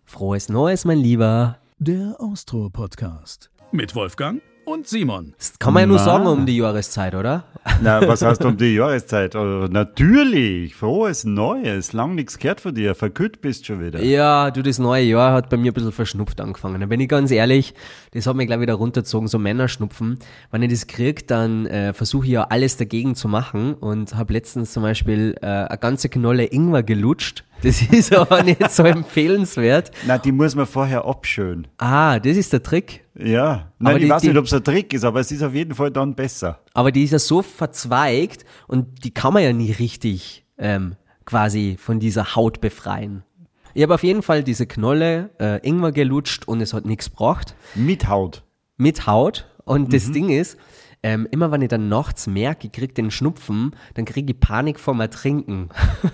Frohes Neues, mein Lieber. Der Austro-Podcast. Mit Wolfgang und Simon. Das kann man ja nur sagen um die Jahreszeit, oder? Na, was heißt um die Jahreszeit? Natürlich, frohes Neues. Lang nichts gehört von dir. Verkühlt bist schon wieder. Ja, du, das neue Jahr hat bei mir ein bisschen verschnupft angefangen. Da bin ich ganz ehrlich, das hat mich gleich wieder runtergezogen, so Männerschnupfen. Wenn ich das kriege, dann versuche ich ja alles dagegen zu machen und habe letztens zum Beispiel eine ganze Knolle Ingwer gelutscht. Das ist aber nicht so empfehlenswert. Na, die muss man vorher abschönen. Ah, das ist der Trick. Ja, nein, Aber ich weiß nicht, ob es ein Trick ist, aber es ist auf jeden Fall dann besser. Aber die ist ja so verzweigt und die kann man ja nie richtig quasi von dieser Haut befreien. Ich habe auf jeden Fall diese Knolle Ingwer gelutscht und es hat nichts gebracht. Mit Haut. Mit Haut. Und das Ding ist, immer wenn ich dann nachts merke, ich krieg den Schnupfen, dann kriege ich Panik vorm Ertrinken.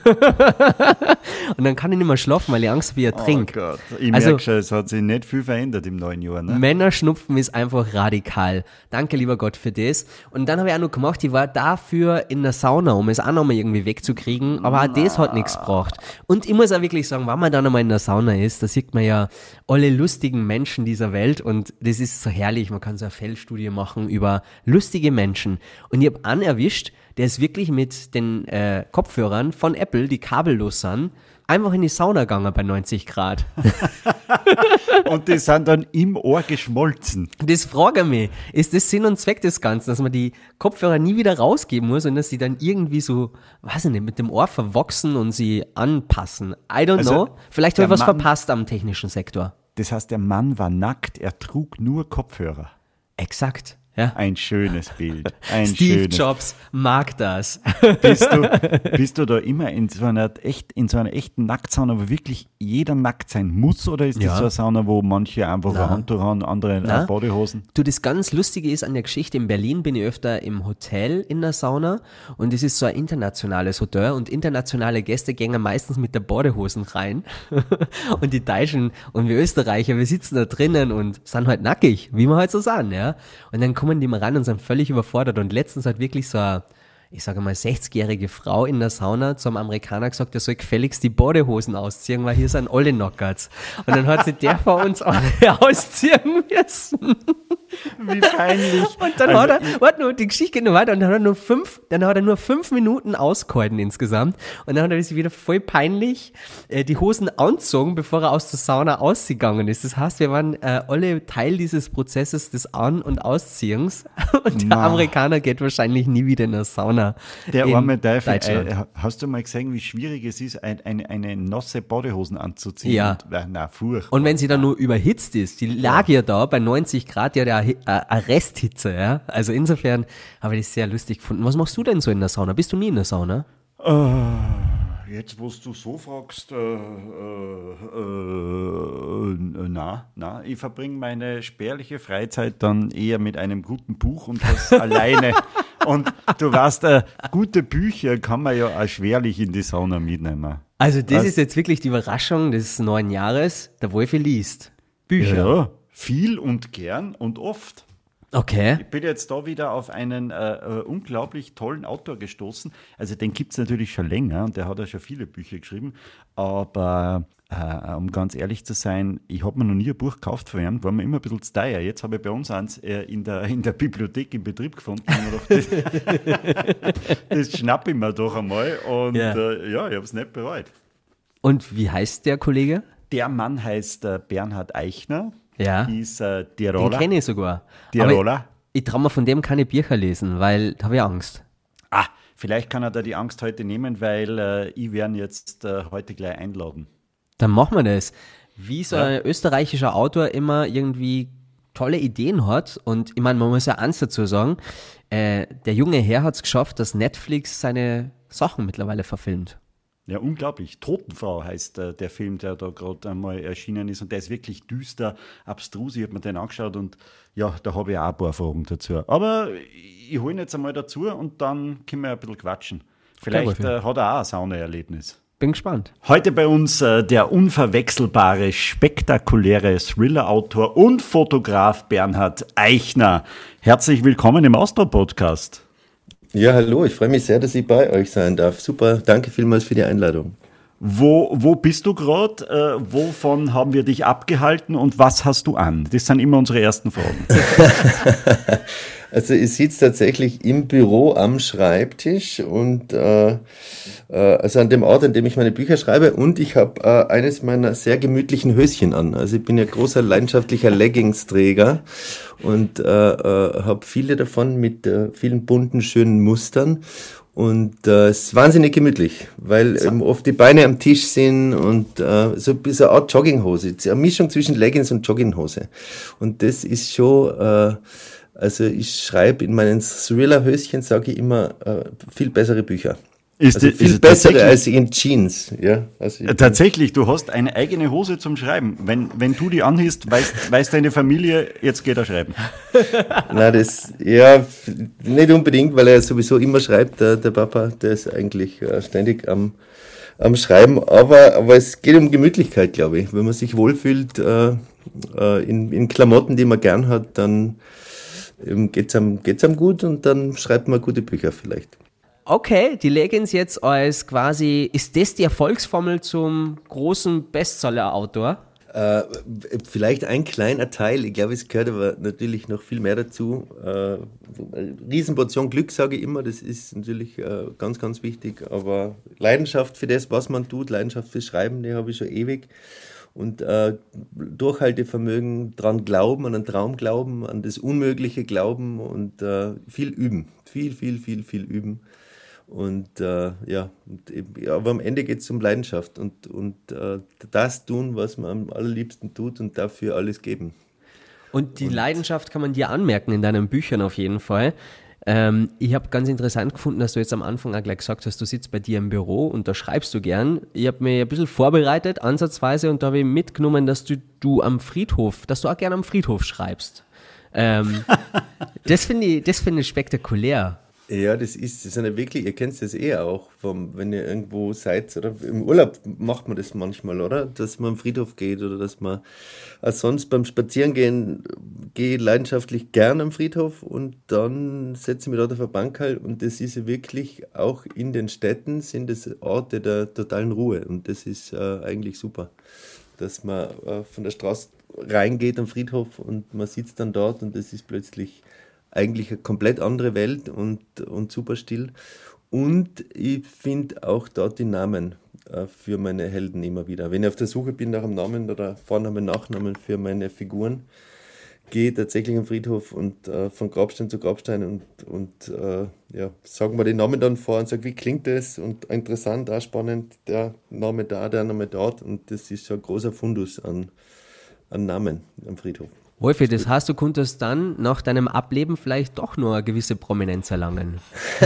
Und dann kann ich nicht mehr schlafen, weil ich Angst habe, ich ertrink. Oh Gott, ich merke schon, es hat sich nicht viel verändert im neuen Jahr. Ne? Männerschnupfen ist einfach radikal. Danke, lieber Gott, für das. Und dann habe ich auch noch gemacht, ich war dafür in der Sauna, um es auch nochmal irgendwie wegzukriegen, aber auch das hat nichts gebracht. Und ich muss auch wirklich sagen, wenn man dann einmal in der Sauna ist, da sieht man ja alle lustigen Menschen dieser Welt und das ist so herrlich, man kann so eine Feldstudie machen über lustige Menschen. Und ich habe einen erwischt, der ist wirklich mit den Kopfhörern von Apple, die kabellos sind, einfach in die Sauna gegangen bei 90 Grad. Und die sind dann im Ohr geschmolzen. Das frage ich mich. Ist das Sinn und Zweck des Ganzen, dass man die Kopfhörer nie wieder rausgeben muss und dass sie dann irgendwie so, weiß ich nicht, mit dem Ohr verwachsen und sie anpassen? I don't know. Vielleicht habe ich was verpasst am technischen Sektor. Das heißt, der Mann war nackt, er trug nur Kopfhörer. Exakt. Ja. Ein schönes Bild. Steve Jobs mag das. Bist du da immer in so einer echten Nacktsauna, wo wirklich jeder nackt sein muss? Oder ist das so eine Sauna, wo manche einfach ein Handtuch haben, andere Badehosen? Du, das ganz Lustige ist an der Geschichte, in Berlin bin ich öfter im Hotel in der Sauna und es ist so ein internationales Hotel und internationale Gäste gehen meistens mit der Badehosen rein und die Deutschen und wir Österreicher, wir sitzen da drinnen und sind halt nackig, wie wir halt so sagen, ja. Und dann kommen die mal ran und sind völlig überfordert und letztens hat wirklich so eine, ich sage mal, 60-jährige Frau in der Sauna zum Amerikaner gesagt, er soll gefälligst die Badehosen ausziehen, weil hier sind alle Knockout. Und dann hat sie der von uns alle ausziehen müssen. Wie peinlich. Und dann hat er, warte nur, die Geschichte geht noch weiter und dann hat er nur 5 Minuten ausgehalten insgesamt und dann hat er sich wieder voll peinlich die Hosen angezogen, bevor er aus der Sauna ausgegangen ist. Das heißt, wir waren alle Teil dieses Prozesses des An- und Ausziehens und der Amerikaner geht wahrscheinlich nie wieder in der Sauna. Der arme Teufel. Hast du mal gesehen, wie schwierig es ist, eine nasse Badehosen anzuziehen? Ja. Na, furchtbar. Und wenn sie dann nur überhitzt ist, die lag ja da bei 90 Grad, ja, der Resthitze, ja. Also insofern habe ich das sehr lustig gefunden. Was machst du denn so in der Sauna? Bist du nie in der Sauna? Jetzt, wo du so fragst, na, ich verbringe meine spärliche Freizeit dann eher mit einem guten Buch und das alleine. Und du weißt, gute Bücher kann man ja auch schwerlich in die Sauna mitnehmen. Also das ist jetzt wirklich die Überraschung des neuen Jahres. Der Wolfi liest Bücher. Ja, viel und gern und oft. Okay. Ich bin jetzt da wieder auf einen unglaublich tollen Autor gestoßen. Also den gibt es natürlich schon länger und der hat ja schon viele Bücher geschrieben. Aber um ganz ehrlich zu sein, ich habe mir noch nie ein Buch gekauft von ihm, war mir immer ein bisschen zu teuer. Jetzt habe ich bei uns eins in der Bibliothek im Betrieb gefunden. Und gedacht, das schnappe ich mir doch einmal und ich habe es nicht bereut. Und wie heißt der Kollege? Der Mann heißt Bernhard Eichner. Ja. Ist Tiroler. Den kenne ich sogar. Tiroler. Aber ich traue mir von dem keine Bücher lesen, weil da habe ich Angst. Vielleicht kann er da die Angst heute nehmen, weil ich werde ihn jetzt heute gleich einladen. Dann machen wir das. Wie so ein österreichischer Autor immer irgendwie tolle Ideen hat und ich meine, man muss ja eins dazu sagen, der junge Herr hat es geschafft, dass Netflix seine Sachen mittlerweile verfilmt. Ja, unglaublich. Totenfrau heißt der Film, der da gerade einmal erschienen ist und der ist wirklich düster, abstrus. Ich habe mir den angeschaut und ja, da habe ich auch ein paar Fragen dazu. Aber ich hole ihn jetzt einmal dazu und dann können wir ein bisschen quatschen. Vielleicht hat er auch ein Saunaerlebnis. Bin gespannt. Heute bei uns der unverwechselbare, spektakuläre Thriller-Autor und Fotograf Bernhard Eichner. Herzlich willkommen im Austro-Podcast. Ja, hallo, ich freue mich sehr, dass ich bei euch sein darf. Super, danke vielmals für die Einladung. Wo bist du gerade? Wovon haben wir dich abgehalten und was hast du an? Das sind immer unsere ersten Fragen. Also ich sitze tatsächlich im Büro am Schreibtisch und also an dem Ort, an dem ich meine Bücher schreibe, und ich habe eines meiner sehr gemütlichen Höschen an. Also ich bin ja großer leidenschaftlicher Leggingsträger und habe viele davon mit vielen bunten, schönen Mustern. Und es ist wahnsinnig gemütlich, weil eben oft die Beine am Tisch sind und so ein bisschen eine Art Jogginghose. Eine Mischung zwischen Leggings und Jogginghose. Und das ist schon, also ich schreibe in meinen Thriller-Höschen, sage ich immer, viel bessere Bücher. Viel bessere als in Jeans. Ja, also tatsächlich, du hast eine eigene Hose zum Schreiben. Wenn du die anhast, weiß deine Familie, jetzt geht er schreiben. Nein, das, ja, nicht unbedingt, weil er sowieso immer schreibt, der Papa, der ist eigentlich ständig am Schreiben, aber es geht um Gemütlichkeit, glaube ich. Wenn man sich wohlfühlt in Klamotten, die man gern hat, dann geht's einem gut und dann schreibt man gute Bücher vielleicht. Okay, die Leggings jetzt als quasi, ist das die Erfolgsformel zum großen Bestseller-Autor? Vielleicht ein kleiner Teil, ich glaube, es gehört aber natürlich noch viel mehr dazu. Riesenportion Glück, sage ich immer, das ist natürlich ganz, ganz wichtig, aber Leidenschaft für das, was man tut, Leidenschaft fürs Schreiben, die habe ich schon ewig. Und Durchhaltevermögen, dran glauben, an einen Traum glauben, an das Unmögliche glauben und viel üben, viel üben. Und aber am Ende geht es um Leidenschaft und das tun, was man am allerliebsten tut und dafür alles geben. Und die Leidenschaft kann man dir anmerken in deinen Büchern auf jeden Fall. Ich habe ganz interessant gefunden, dass du jetzt am Anfang auch gleich gesagt hast, du sitzt bei dir im Büro und da schreibst du gern. Ich habe mich ein bisschen vorbereitet, ansatzweise, und da habe ich mitgenommen, dass du am Friedhof, dass du auch gerne am Friedhof schreibst. Das finde ich spektakulär. Ja, das ist ja wirklich, ihr kennt das auch, wenn ihr irgendwo seid, oder im Urlaub macht man das manchmal, oder? Dass man am Friedhof geht oder dass man, sonst beim Spazierengehen gehe ich leidenschaftlich gern am Friedhof und dann setze ich mich dort auf eine Bank halt, und das ist ja wirklich, auch in den Städten sind das Orte der totalen Ruhe, und das ist eigentlich super, dass man von der Straße reingeht am Friedhof und man sitzt dann dort und das ist plötzlich eigentlich eine komplett andere Welt und super still. Und ich finde auch dort die Namen für meine Helden immer wieder. Wenn ich auf der Suche bin nach einem Namen oder Vornamen, Nachnamen für meine Figuren, gehe tatsächlich am Friedhof und von Grabstein zu Grabstein und sagen wir den Namen dann vor und sagen, wie klingt das? Und interessant, auch spannend, der Name da, der Name dort. Und das ist schon ein großer Fundus an Namen am Friedhof. Wolfi, das heißt, du konntest dann nach deinem Ableben vielleicht doch nur eine gewisse Prominenz erlangen.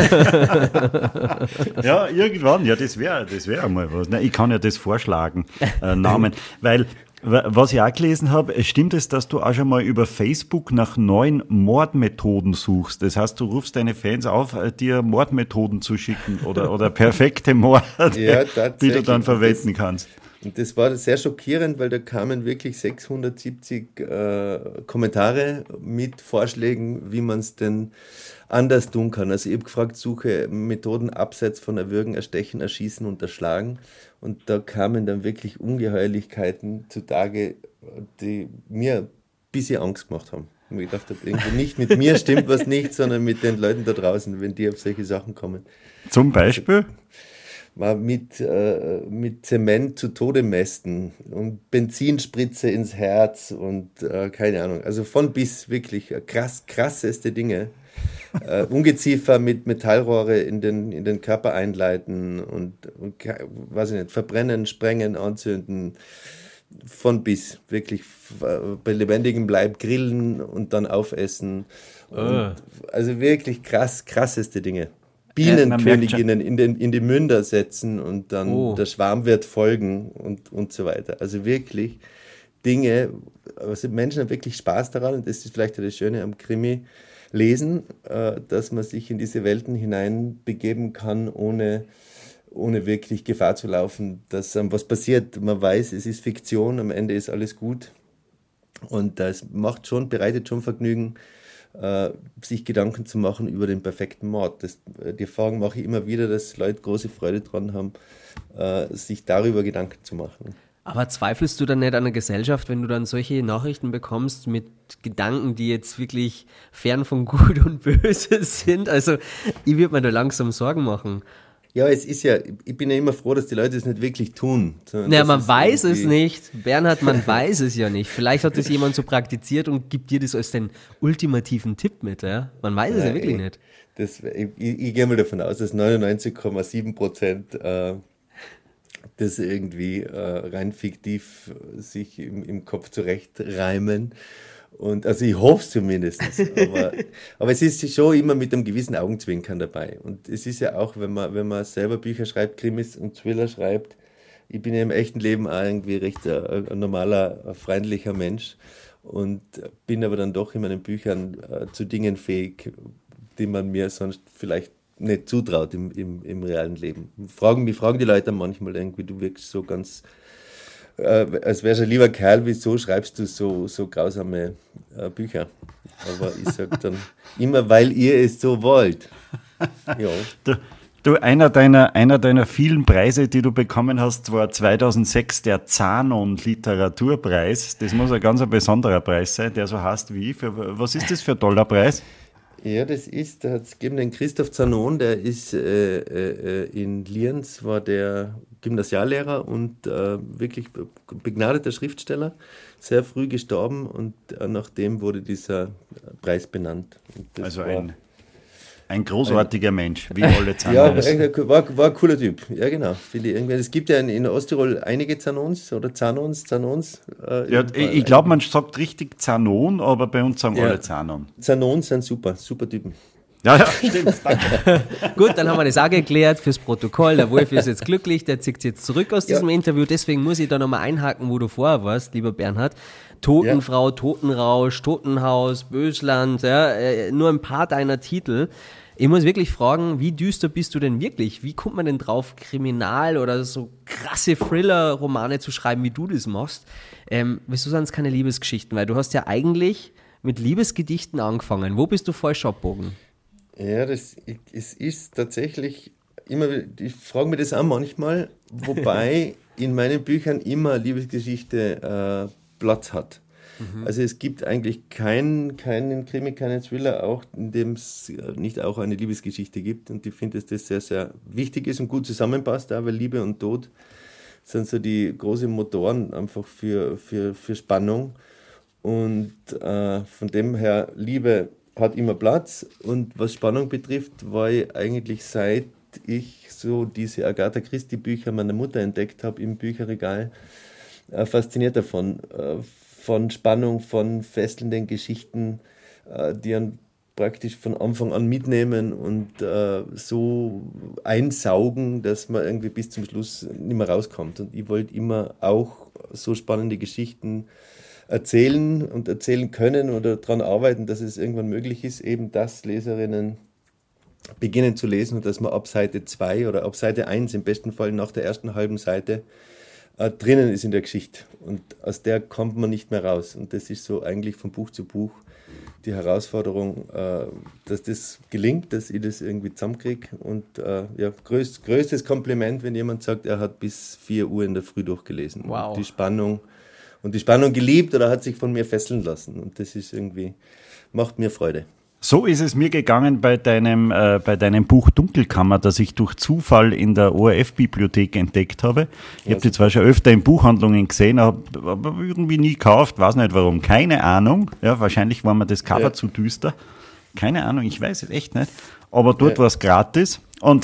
Ja, irgendwann, ja, das wäre einmal was. Ich kann ja das vorschlagen, Namen, weil, was ich auch gelesen habe, stimmt es, dass du auch schon mal über Facebook nach neuen Mordmethoden suchst? Das heißt, du rufst deine Fans auf, dir Mordmethoden zu schicken oder perfekte Morde, die du dann verwenden kannst. Und das war sehr schockierend, weil da kamen wirklich 670 Kommentare mit Vorschlägen, wie man es denn anders tun kann. Also ich habe gefragt, suche Methoden abseits von Erwürgen, Erstechen, Erschießen und Erschlagen. Und da kamen dann wirklich Ungeheuerlichkeiten zutage, die mir ein bisschen Angst gemacht haben. Und ich dachte, irgendwie nicht mit mir stimmt was nicht, sondern mit den Leuten da draußen, wenn die auf solche Sachen kommen. Zum Beispiel? Mit Zement zu Tode mästen und Benzinspritze ins Herz und keine Ahnung. Also von bis wirklich krasseste Dinge. Ungeziefer mit Metallrohre in den Körper einleiten und weiß ich nicht, verbrennen, sprengen, anzünden. Von bis, wirklich bei lebendigem Leib grillen und dann aufessen. Und, also wirklich krasseste Dinge. Bienenköniginnen in die Münder setzen und dann der Schwarm wird folgen und so weiter. Also wirklich Dinge, also Menschen haben wirklich Spaß daran, und das ist vielleicht das Schöne am Krimi lesen, dass man sich in diese Welten hineinbegeben kann, ohne wirklich Gefahr zu laufen, dass was passiert. Man weiß, es ist Fiktion, am Ende ist alles gut, und das bereitet schon Vergnügen, sich Gedanken zu machen über den perfekten Mord. Die Erfahrung mache ich immer wieder, dass Leute große Freude dran haben, sich darüber Gedanken zu machen. Aber zweifelst du dann nicht an der Gesellschaft, wenn du dann solche Nachrichten bekommst mit Gedanken, die jetzt wirklich fern von Gut und Böse sind? Also ich würde mir da langsam Sorgen machen. Ja, ich bin ja immer froh, dass die Leute es nicht wirklich tun. Naja, man weiß es nicht. Bernhard, man weiß es ja nicht. Vielleicht hat das jemand so praktiziert und gibt dir das als den ultimativen Tipp mit. Ja? Man weiß es ja wirklich nicht. Ich gehe mal davon aus, dass 99,7% das irgendwie rein fiktiv sich im Kopf zurechtreimen. Und also ich hoffe es zumindest. Aber es ist schon immer mit einem gewissen Augenzwinkern dabei. Und es ist ja auch, wenn man selber Bücher schreibt, Krimis und Thriller schreibt, ich bin ja im echten Leben auch irgendwie recht ein normaler, freundlicher Mensch und bin aber dann doch in meinen Büchern zu Dingen fähig, die man mir sonst vielleicht nicht zutraut im realen Leben. Mich fragen die Leute manchmal irgendwie, du wirkst so ganz, als wärst du ein lieber Kerl, wieso schreibst du so grausame Bücher? Aber ich sage dann immer, weil ihr es so wollt. Ja. Du, einer deiner vielen Preise, die du bekommen hast, war 2006 der Zanon Literaturpreis. Das muss ein ganz besonderer Preis sein, der so heißt wie. Was ist das für ein toller Preis? Ja, da hat es gegeben den Christoph Zanon, der ist in Lienz, war der Gymnasiallehrer und wirklich begnadeter Schriftsteller, sehr früh gestorben und nach dem wurde dieser Preis benannt. Also ein großartiger Mensch, wie alle Zanons. Ja, war ein cooler Typ. Ja, genau. Finde ich irgendwie. Es gibt ja in Osttirol einige Zanons oder Zanons. Ja, ich glaube, man sagt richtig Zanon, aber bei uns sagen alle Zanon. Zanons sind super Typen. Ja, stimmt, danke. Gut, dann haben wir das auch geklärt fürs Protokoll. Der Wolf ist jetzt glücklich, der zieht jetzt zurück aus diesem Interview. Deswegen muss ich da nochmal einhaken, wo du vorher warst, lieber Bernhard. Totenfrau, Totenrausch, Totenhaus, Bösland, nur ein paar deiner Titel. Ich muss wirklich fragen, wie düster bist du denn wirklich? Wie kommt man denn drauf, Kriminal- oder so krasse Thriller-Romane zu schreiben, wie du das machst? Wieso sind es keine Liebesgeschichten? Weil du hast ja eigentlich mit Liebesgedichten angefangen. Wo bist du falsch abgebogen? Ja, es ist tatsächlich immer, ich frage mich das auch manchmal, wobei in meinen Büchern immer Liebesgeschichte Platz hat. Also es gibt eigentlich keinen Krimi, keinen Thriller, auch in dem es nicht auch eine Liebesgeschichte gibt. Und ich finde, dass das sehr, sehr wichtig ist und gut zusammenpasst, auch weil Liebe und Tod sind so die großen Motoren einfach für Spannung. Und von dem her, Liebe hat immer Platz. Und was Spannung betrifft, war ich eigentlich, seit ich so diese Agatha Christie-Bücher meiner Mutter entdeckt habe im Bücherregal, fasziniert davon. Von Spannung, von fesselnden Geschichten, die einen praktisch von Anfang an mitnehmen und so einsaugen, dass man irgendwie bis zum Schluss nicht mehr rauskommt. Und ich wollte immer auch so spannende Geschichten erzählen und erzählen können oder daran arbeiten, dass es irgendwann möglich ist, eben dass Leserinnen beginnen zu lesen und dass man ab Seite 2 oder ab Seite 1 im besten Fall nach der ersten halben Seite drinnen ist in der Geschichte und aus der kommt man nicht mehr raus. Und das ist so eigentlich von Buch zu Buch die Herausforderung, dass das gelingt, dass ich das irgendwie zusammenkriege. Und größtes Kompliment, wenn jemand sagt, er hat bis 4 Uhr in der Früh durchgelesen. Wow. Und die Spannung geliebt oder hat sich von mir fesseln lassen. Und das ist irgendwie, macht mir Freude. So ist es mir gegangen bei deinem Buch Dunkelkammer, das ich durch Zufall in der ORF-Bibliothek entdeckt habe. Ich habe die zwar schon öfter in Buchhandlungen gesehen, aber irgendwie nie gekauft, weiß nicht warum, keine Ahnung. Ja, wahrscheinlich war mir das Cover zu düster. Keine Ahnung, ich weiß es echt nicht. Aber dort war es gratis. Und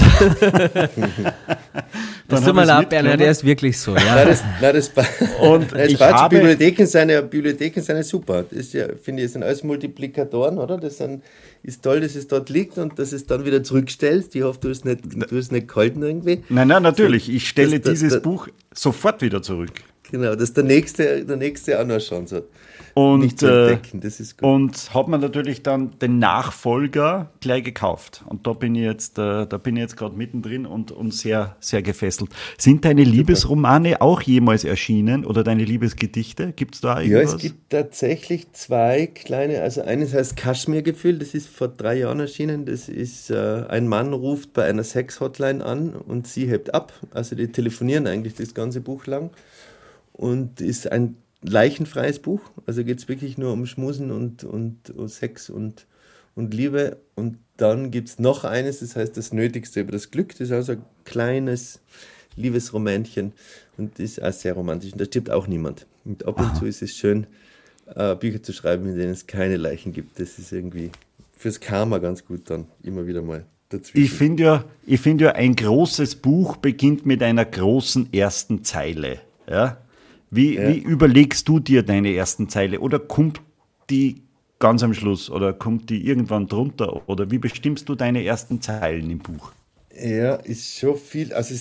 das tut mir leid, Bernhard, der ist wirklich so. Ja. Bibliotheken sind super. Das ist ja, finde ich, sind alles Multiplikatoren, oder? Ist toll, dass es dort liegt und dass es dann wieder zurückstellst. Ich hoffe, du hast nicht gehalten irgendwie. Nein, natürlich. Ich stelle dieses Buch sofort wieder zurück. Genau, dass der nächste auch noch eine Chance hat. Und, nicht zu entdecken, das ist gut. Und hat man natürlich dann den Nachfolger gleich gekauft. Und da bin ich jetzt gerade mittendrin und sehr, sehr gefesselt. Sind deine Liebesromane auch jemals erschienen oder deine Liebesgedichte? Gibt es da irgendwas? Ja, es gibt tatsächlich 2 kleine, also eines heißt Kaschmirgefühl, das ist vor 3 Jahren erschienen. Das ist, ein Mann ruft bei einer Sex-Hotline an und sie hebt ab. Also die telefonieren eigentlich das ganze Buch lang und ist ein leichenfreies Buch, also geht es wirklich nur um Schmusen und Sex und Liebe. Und dann gibt es noch eines, das heißt das Nötigste über das Glück. Das ist also ein kleines Liebesromänchen und das ist auch sehr romantisch. Und da stirbt auch niemand. Und ab und zu ist es schön, Bücher zu schreiben, in denen es keine Leichen gibt. Das ist irgendwie fürs Karma ganz gut dann immer wieder mal dazwischen. Ich finde ja, ein großes Buch beginnt mit einer großen ersten Zeile. Ja? Wie überlegst du dir deine ersten Zeile? Oder kommt die ganz am Schluss? Oder kommt die irgendwann drunter? Oder wie bestimmst du deine ersten Zeilen im Buch? Ja, ist schon viel. Also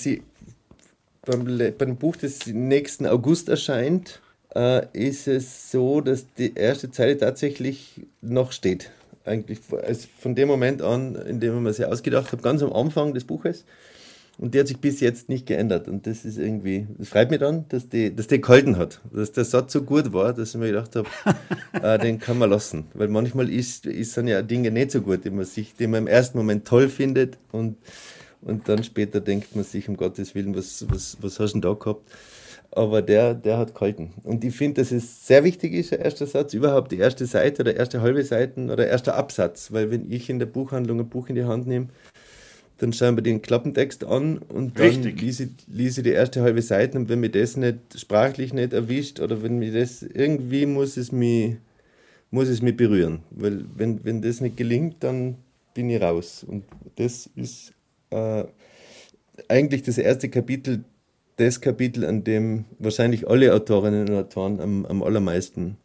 beim Buch, das nächsten August erscheint, ist es so, dass die erste Zeile tatsächlich noch steht. Eigentlich also von dem Moment an, in dem ich mir sie ausgedacht habe, ganz am Anfang des Buches. Und die hat sich bis jetzt nicht geändert. Und das ist irgendwie, das freut mich dann, dass die gehalten hat. Dass der Satz so gut war, dass ich mir gedacht habe, den kann man lassen. Weil manchmal sind ja Dinge nicht so gut, die man im ersten Moment toll findet und dann später denkt man sich, um Gottes Willen, was hast du denn da gehabt? Aber der hat gehalten. Und ich finde, dass es sehr wichtig ist, der erste Satz, überhaupt die erste Seite oder erste halbe Seiten oder erster Absatz. Weil wenn ich in der Buchhandlung ein Buch in die Hand nehme, dann schauen wir den Klappentext an und dann lese ich die erste halbe Seite und wenn mir das nicht sprachlich nicht erwischt oder wenn mir das irgendwie muss es mich berühren, weil wenn das nicht gelingt, dann bin ich raus und das ist eigentlich das erste Kapitel, das Kapitel, an dem wahrscheinlich alle Autorinnen und Autoren am allermeisten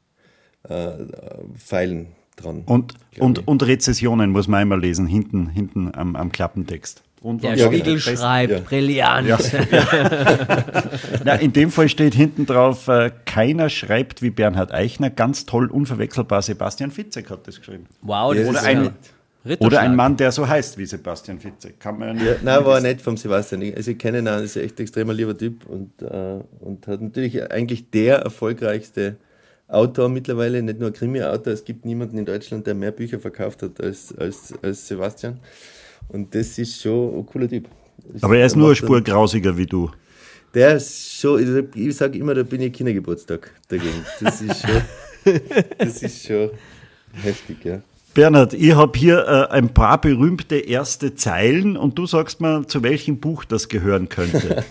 feilen. Dran, und Rezessionen muss man einmal lesen, hinten am Klappentext. Und der Spiegel schreibt, brillant. Ja. Ja, in dem Fall steht hinten drauf, keiner schreibt wie Bernhard Eichner, ganz toll, unverwechselbar, Sebastian Fitzek hat das geschrieben. Wow, das oder ein Mann, der so heißt wie Sebastian Fitzek. Kann man nein, war nicht vom Sebastian. Also ich kenne ihn auch, ist echt ein extremer lieber Typ und hat natürlich eigentlich der erfolgreichste Autor mittlerweile, nicht nur Krimi-Autor, es gibt niemanden in Deutschland, der mehr Bücher verkauft hat als Sebastian. Und das ist schon ein cooler Typ. Aber er ist nur eine Spur grausiger wie du. Der ist schon, ich sage immer, da bin ich Kindergeburtstag dagegen. Das ist schon heftig, ja. Bernhard, ich habe hier ein paar berühmte erste Zeilen und du sagst mir, zu welchem Buch das gehören könnte.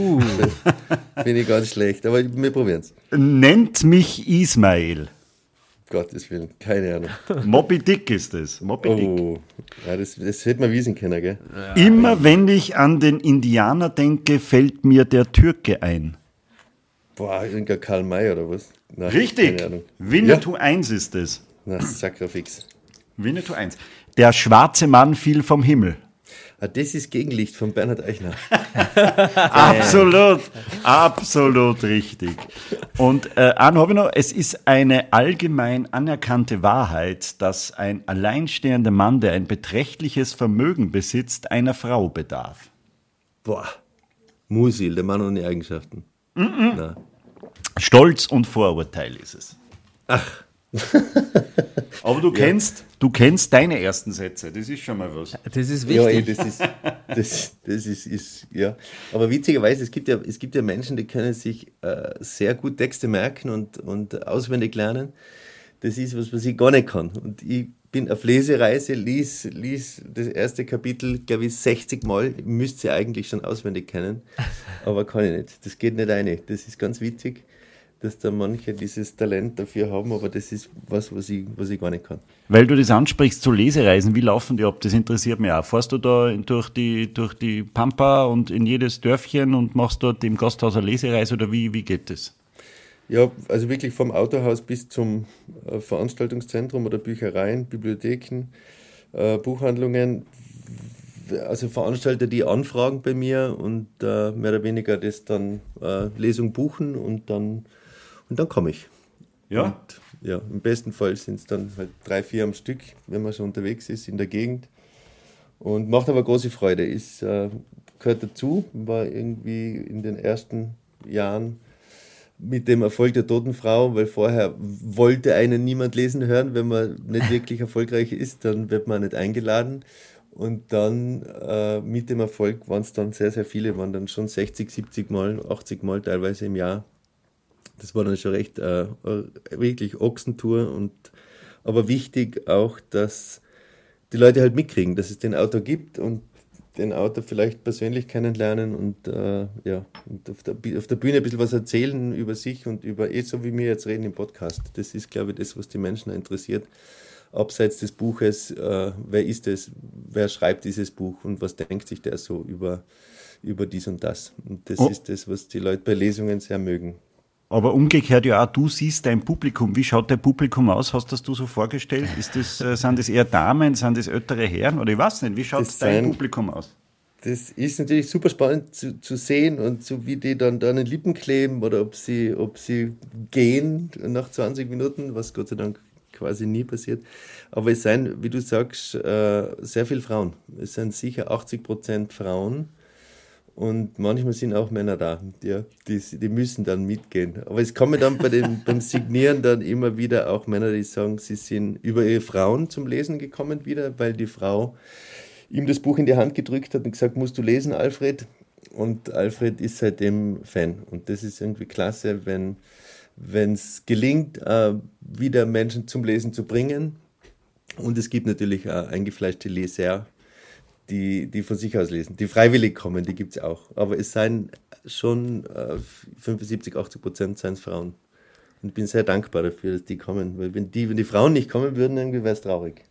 Bin ich ganz schlecht, aber wir probieren es. Nennt mich Ismail. Gottes Willen, keine Ahnung. Moby Dick ist es. Moby Dick. Ja, das hätte man wissen können, gell? Ja. Immer wenn ich an den Indianer denke, fällt mir der Türke ein. Boah, irgendein Karl May oder was? Nein, richtig. Winnetou 1 ist es. Na, Sakrafix. Winnetou 1. Der schwarze Mann fiel vom Himmel. Das ist Gegenlicht von Bernhard Eichner. Absolut richtig. Und einen habe ich noch, es ist eine allgemein anerkannte Wahrheit, dass ein alleinstehender Mann, der ein beträchtliches Vermögen besitzt, einer Frau bedarf. Boah, Musil, der Mann ohne Eigenschaften. Na. Stolz und Vorurteil ist es. Ach. Aber du kennst deine ersten Sätze, das ist schon mal was. Das ist wichtig. Ja, das ist ja. Aber witzigerweise, es gibt ja Menschen, die können sich sehr gut Texte merken und auswendig lernen. Das ist was ich gar nicht kann. Und ich bin auf Lesereise, lies das erste Kapitel, glaube ich, 60 Mal. Ich müsste sie eigentlich schon auswendig kennen, aber kann ich nicht. Das geht nicht rein. Das ist ganz witzig, dass da manche dieses Talent dafür haben, aber das ist was ich gar nicht kann. Weil du das ansprichst, so Lesereisen, wie laufen die ab? Das interessiert mich auch. Fährst du da durch die Pampa und in jedes Dörfchen und machst dort im Gasthaus eine Lesereise oder wie geht das? Ja, also wirklich vom Autohaus bis zum Veranstaltungszentrum oder Büchereien, Bibliotheken, Buchhandlungen. also Veranstalter, die anfragen bei mir und mehr oder weniger das dann Lesung buchen und dann komme ich. Ja. Und, ja, im besten Fall sind es dann halt 3, 4 am Stück, wenn man schon unterwegs ist in der Gegend. Und macht aber große Freude. Gehört dazu, war irgendwie in den ersten Jahren mit dem Erfolg der Toten Frau, weil vorher wollte einen niemand lesen hören, wenn man nicht wirklich erfolgreich ist, dann wird man nicht eingeladen. Und dann mit dem Erfolg waren es dann sehr, sehr viele, waren dann schon 60, 70 Mal, 80 Mal teilweise im Jahr. Das war dann schon recht wirklich Ochsentour. Aber wichtig auch, dass die Leute halt mitkriegen, dass es den Autor gibt und den Autor vielleicht persönlich kennenlernen und und auf der Bühne ein bisschen was erzählen über sich und über so wie wir jetzt reden im Podcast. Das ist, glaube ich, das, was die Menschen interessiert. Abseits des Buches, wer ist es, wer schreibt dieses Buch und was denkt sich der so über dies und das. Und das ist das, was die Leute bei Lesungen sehr mögen. Aber umgekehrt ja auch, du siehst dein Publikum. Wie schaut dein Publikum aus? Hast du das so vorgestellt? Sind das eher Damen, sind das ältere Herren? Oder ich weiß nicht, wie schaut dein Publikum aus? Das ist natürlich super spannend zu sehen und so wie die dann an den Lippen kleben oder ob sie gehen nach 20 Minuten, was Gott sei Dank quasi nie passiert. Aber es sind, wie du sagst, sehr viele Frauen. Es sind sicher 80% Frauen. Und manchmal sind auch Männer da, die müssen dann mitgehen. Aber es kommen dann beim Signieren dann immer wieder auch Männer, die sagen, sie sind über ihre Frauen zum Lesen gekommen wieder, weil die Frau ihm das Buch in die Hand gedrückt hat und gesagt, musst du lesen, Alfred? Und Alfred ist seitdem Fan. Und das ist irgendwie klasse, wenn es gelingt, wieder Menschen zum Lesen zu bringen. Und es gibt natürlich auch eingefleischte Leser, die von sich aus lesen, die freiwillig kommen, die gibt es auch. Aber es seien schon 75-80% seien Frauen. Und ich bin sehr dankbar dafür, dass die kommen, weil wenn die Frauen nicht kommen würden, irgendwie wäre es traurig.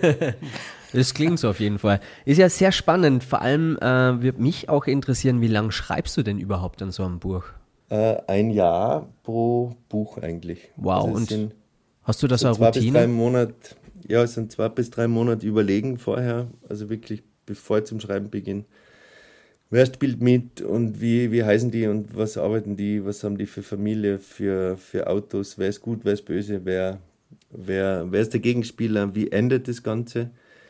Das klingt so auf jeden Fall. Ist ja sehr spannend. Vor allem würde mich auch interessieren, wie lange schreibst du denn überhaupt an so einem Buch? 1 Jahr pro Buch eigentlich. Wow, also und hast du das so eine 2 bis 3 Routine? Monate, ja, es sind 2 bis 3 Monate überlegen vorher, also wirklich bevor ich zum Schreiben beginne. Wer spielt mit und wie heißen die und was arbeiten die, was haben die für Familie, für Autos, wer ist gut, wer ist böse, wer ist der Gegenspieler, wie endet das Ganze,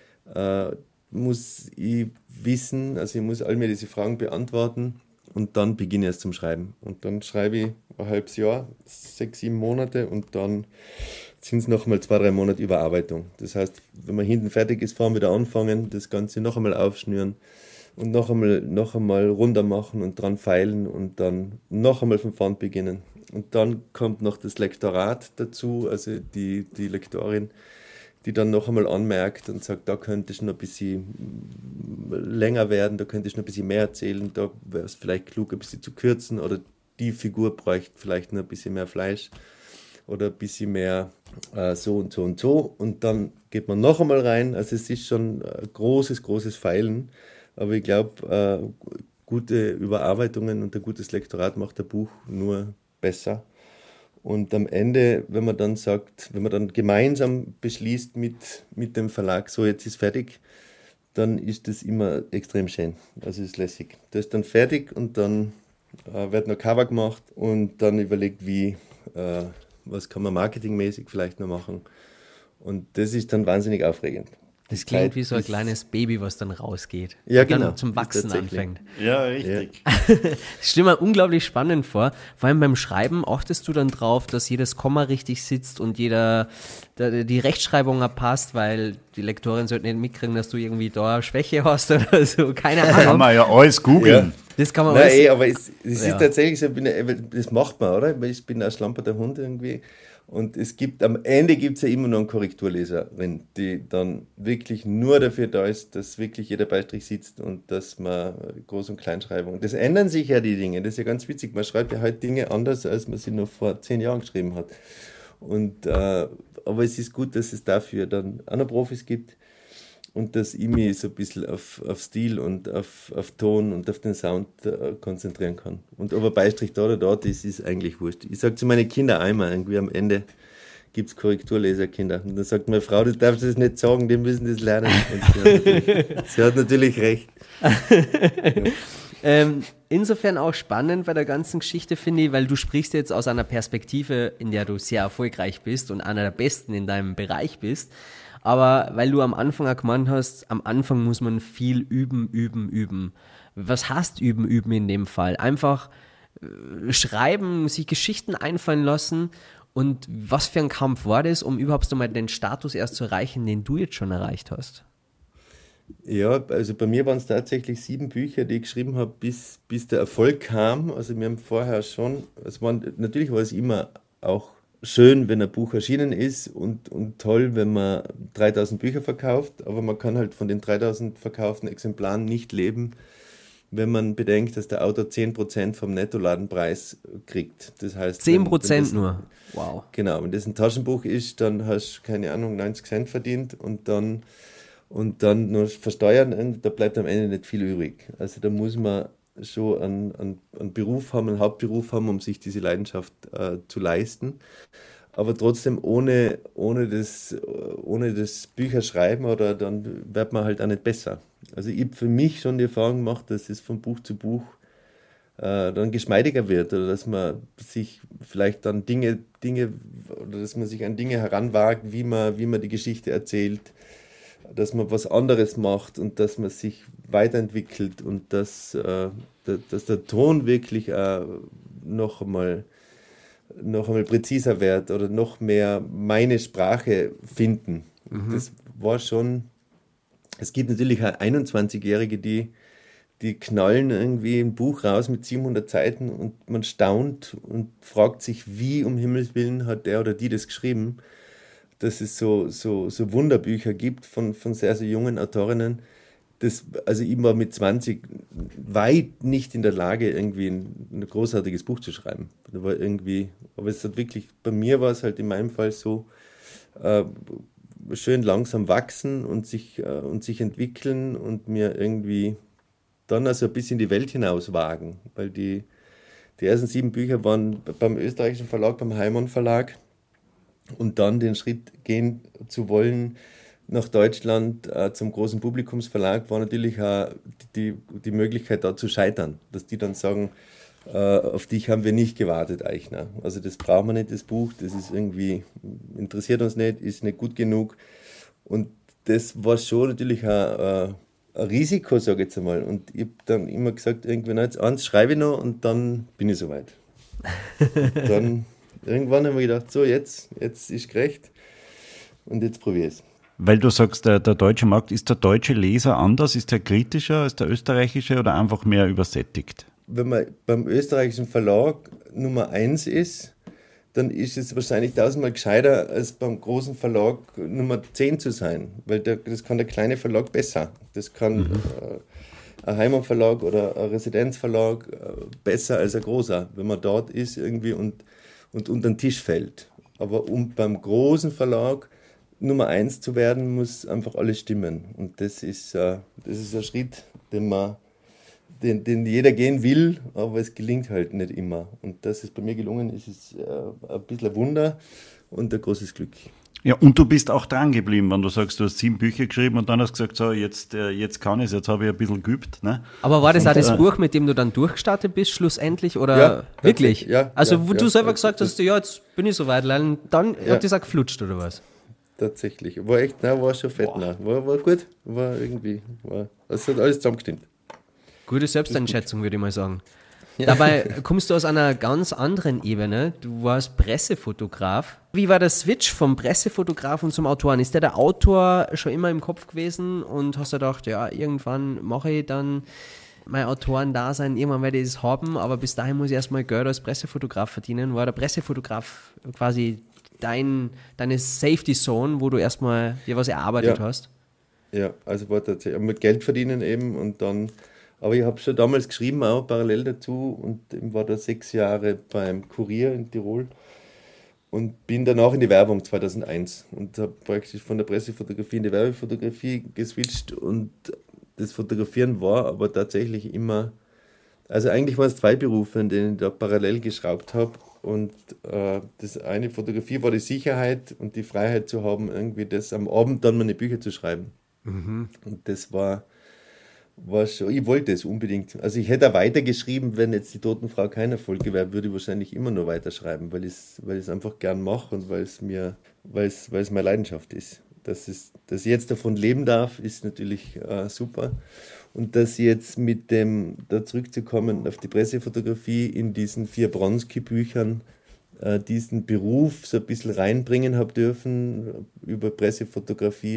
muss ich wissen, also ich muss all mir diese Fragen beantworten und dann beginne ich erst zum Schreiben. Und dann schreibe ich ein halbes Jahr, 6, 7 Monate und dann sind es noch einmal 2, 3 Monate Überarbeitung. Das heißt, wenn man hinten fertig ist, fahren wir wieder anfangen, das Ganze noch einmal aufschnüren und noch einmal runter machen und dran feilen und dann noch einmal von vorn beginnen. Und dann kommt noch das Lektorat dazu, also die Lektorin, die dann noch einmal anmerkt und sagt, da könnte es noch ein bisschen länger werden, da könnte ich noch ein bisschen mehr erzählen, da wäre es vielleicht klug, ein bisschen zu kürzen oder die Figur bräuchte vielleicht noch ein bisschen mehr Fleisch oder ein bisschen mehr so und so und so. Und dann geht man noch einmal rein. Also es ist schon ein großes Feilen. Aber ich glaube, gute Überarbeitungen und ein gutes Lektorat macht ein Buch nur besser. Und am Ende, wenn man dann gemeinsam beschließt mit dem Verlag, so jetzt ist fertig, dann ist das immer extrem schön. Also ist lässig. Das ist dann fertig und dann wird noch Cover gemacht und dann überlegt, was kann man marketingmäßig vielleicht noch machen. Und das ist dann wahnsinnig aufregend. Das klingt wie so ein kleines Baby, was dann rausgeht. Ja, und dann genau. zum Wachsen anfängt. Ja, richtig. Das stelle mir unglaublich spannend vor. Vor allem beim Schreiben achtest du dann drauf, dass jedes Komma richtig sitzt und die Rechtschreibung passt, weil die Lektorin sollte nicht mitkriegen, dass du irgendwie da Schwäche hast oder so. Keine Ahnung. Kann man ja alles googeln. Ja. Das kann man Nein, alles. aber es ist tatsächlich so, das macht man, oder? Ich bin ein schlamperter Hund irgendwie. Und am Ende gibt es ja immer noch eine Korrekturleserin, die dann wirklich nur dafür da ist, dass wirklich jeder Beistrich sitzt und dass man Groß- und Kleinschreibung. Das ändern sich ja die Dinge, das ist ja ganz witzig. Man schreibt ja heute Dinge anders, als man sie noch vor 10 Jahren geschrieben hat. Aber es ist gut, dass es dafür dann auch noch Profis gibt und dass ich mich so ein bisschen auf Stil und auf Ton und auf den Sound konzentrieren kann. Und ob ein Beistrich da oder dort ist, ist eigentlich wurscht. Ich sage zu meinen Kindern einmal, irgendwie am Ende gibt es Korrekturleserkinder. Und dann sagt meine Frau, du darfst das nicht sagen, die müssen das lernen. Und sie hat natürlich recht. Insofern auch spannend bei der ganzen Geschichte, finde ich, weil du sprichst jetzt aus einer Perspektive, in der du sehr erfolgreich bist und einer der Besten in deinem Bereich bist. Aber weil du am Anfang auch gemeint hast, am Anfang muss man viel üben. Was heißt üben in dem Fall? Einfach schreiben, sich Geschichten einfallen lassen. Und was für ein Kampf war das, um überhaupt einmal den Status erst zu erreichen, den du jetzt schon erreicht hast? Ja, also bei mir waren es tatsächlich 7 Bücher, die ich geschrieben habe, bis der Erfolg kam. Also wir haben vorher schon, natürlich war es immer auch schön, wenn ein Buch erschienen ist und toll, wenn man 3000 Bücher verkauft, aber man kann halt von den 3000 verkauften Exemplaren nicht leben, wenn man bedenkt, dass der Autor 10% vom Nettoladenpreis kriegt. Das heißt, 10% nur? Wow. Genau, wenn das ein Taschenbuch ist, dann hast du, keine Ahnung, 90 Cent verdient und dann nur versteuern, da bleibt am Ende nicht viel übrig. Also da muss man schon einen Beruf haben, einen Hauptberuf haben, um sich diese Leidenschaft zu leisten. Aber trotzdem ohne das Bücherschreiben oder dann wird man halt auch nicht besser. Also ich habe für mich schon die Erfahrung gemacht, dass es von Buch zu Buch dann geschmeidiger wird oder dass man sich vielleicht dann Dinge oder dass man sich an Dinge heranwagt, wie man die Geschichte erzählt, dass man was anderes macht und dass man sich weiterentwickelt und dass der Ton wirklich noch einmal präziser wird oder noch mehr meine Sprache finden. Das war schon, es gibt natürlich auch 21-Jährige, die knallen irgendwie ein Buch raus mit 700 Seiten und man staunt und fragt sich, wie um Himmels Willen hat der oder die das geschrieben, dass es so Wunderbücher gibt von sehr, sehr jungen Autorinnen. Also ich war mit 20 weit nicht in der Lage, irgendwie ein großartiges Buch zu schreiben. Aber es hat wirklich, bei mir war es halt in meinem Fall so, schön langsam wachsen und sich entwickeln und mir irgendwie dann also ein bisschen in die Welt hinaus wagen. Weil die ersten 7 Bücher waren beim österreichischen Verlag, beim Heimann Verlag. Und dann den Schritt gehen zu wollen nach Deutschland zum großen Publikumsverlag war natürlich auch die Möglichkeit, da zu scheitern. Dass die dann sagen, auf dich haben wir nicht gewartet, Eichner. Also das brauchen wir nicht, das Buch, das ist irgendwie, interessiert uns nicht, ist nicht gut genug. Und das war schon natürlich ein Risiko, sage ich jetzt einmal. Und ich habe dann immer gesagt, irgendwann jetzt eins schreibe ich noch und dann bin ich soweit. Dann irgendwann haben wir gedacht, so jetzt ist gerecht und jetzt probiere ich es. Weil du sagst, der deutsche Markt, ist der deutsche Leser anders? Ist der kritischer als der österreichische oder einfach mehr übersättigt? Wenn man beim österreichischen Verlag Nummer 1 ist, dann ist es wahrscheinlich 1000-mal gescheiter, als beim großen Verlag Nummer 10 zu sein. Weil das kann der kleine Verlag besser. Das kann ein Heimatverlag oder ein Residenzverlag besser als ein großer, wenn man dort ist irgendwie und unter den Tisch fällt. Aber um beim großen Verlag Nummer 1 zu werden, muss einfach alles stimmen. Und das ist ein Schritt, den jeder gehen will, aber es gelingt halt nicht immer. Und dass es bei mir gelungen ist, ist ein bisschen ein Wunder und ein großes Glück. Ja, und du bist auch dran geblieben, wenn du sagst, du hast 7 Bücher geschrieben und dann hast du gesagt, so, jetzt kann ich es, jetzt habe ich ein bisschen geübt. Ne? Aber war das auch das Buch, mit dem du dann durchgestartet bist, schlussendlich? Oder ja, wirklich? Ja, also, wo du selber ja, gesagt hast, ja, jetzt bin ich soweit, dann hat das auch geflutscht, oder was? Tatsächlich. War schon fett. War gut. Es hat alles zusammengestimmt. Gute Selbsteinschätzung, würde ich mal sagen. Ja. Dabei kommst du aus einer ganz anderen Ebene. Du warst Pressefotograf. Wie war der Switch vom Pressefotograf und zum Autoren? Ist der Autor schon immer im Kopf gewesen und hast du gedacht, ja, irgendwann mache ich dann mein Autorendasein, irgendwann werde ich es haben, aber bis dahin muss ich erstmal Geld als Pressefotograf verdienen. War der Pressefotograf quasi deine Safety Zone, wo du erstmal dir was erarbeitet hast? Ja, also war tatsächlich mit Geld verdienen eben und dann. Aber ich habe schon damals geschrieben, auch parallel dazu und war da 6 Jahre beim Kurier in Tirol und bin danach in die Werbung 2001 und habe praktisch von der Pressefotografie in die Werbefotografie geswitcht und das Fotografieren war aber tatsächlich immer, also eigentlich waren es 2 Berufe, in denen ich da parallel geschraubt habe Und das eine Fotografie war die Sicherheit und die Freiheit zu haben, irgendwie das am Abend dann meine Bücher zu schreiben. Und das war schon, ich wollte es unbedingt. Also ich hätte auch weitergeschrieben, wenn jetzt die Totenfrau kein Erfolg gewesen wäre, würde ich wahrscheinlich immer nur weiterschreiben, weil ich es einfach gern mache und weil es meine Leidenschaft ist. Dass ich jetzt davon leben darf, ist natürlich super. Und dass ich jetzt da zurückzukommen auf die Pressefotografie in diesen 4 Bronski-Büchern, diesen Beruf so ein bisschen reinbringen habe dürfen, über Pressefotografie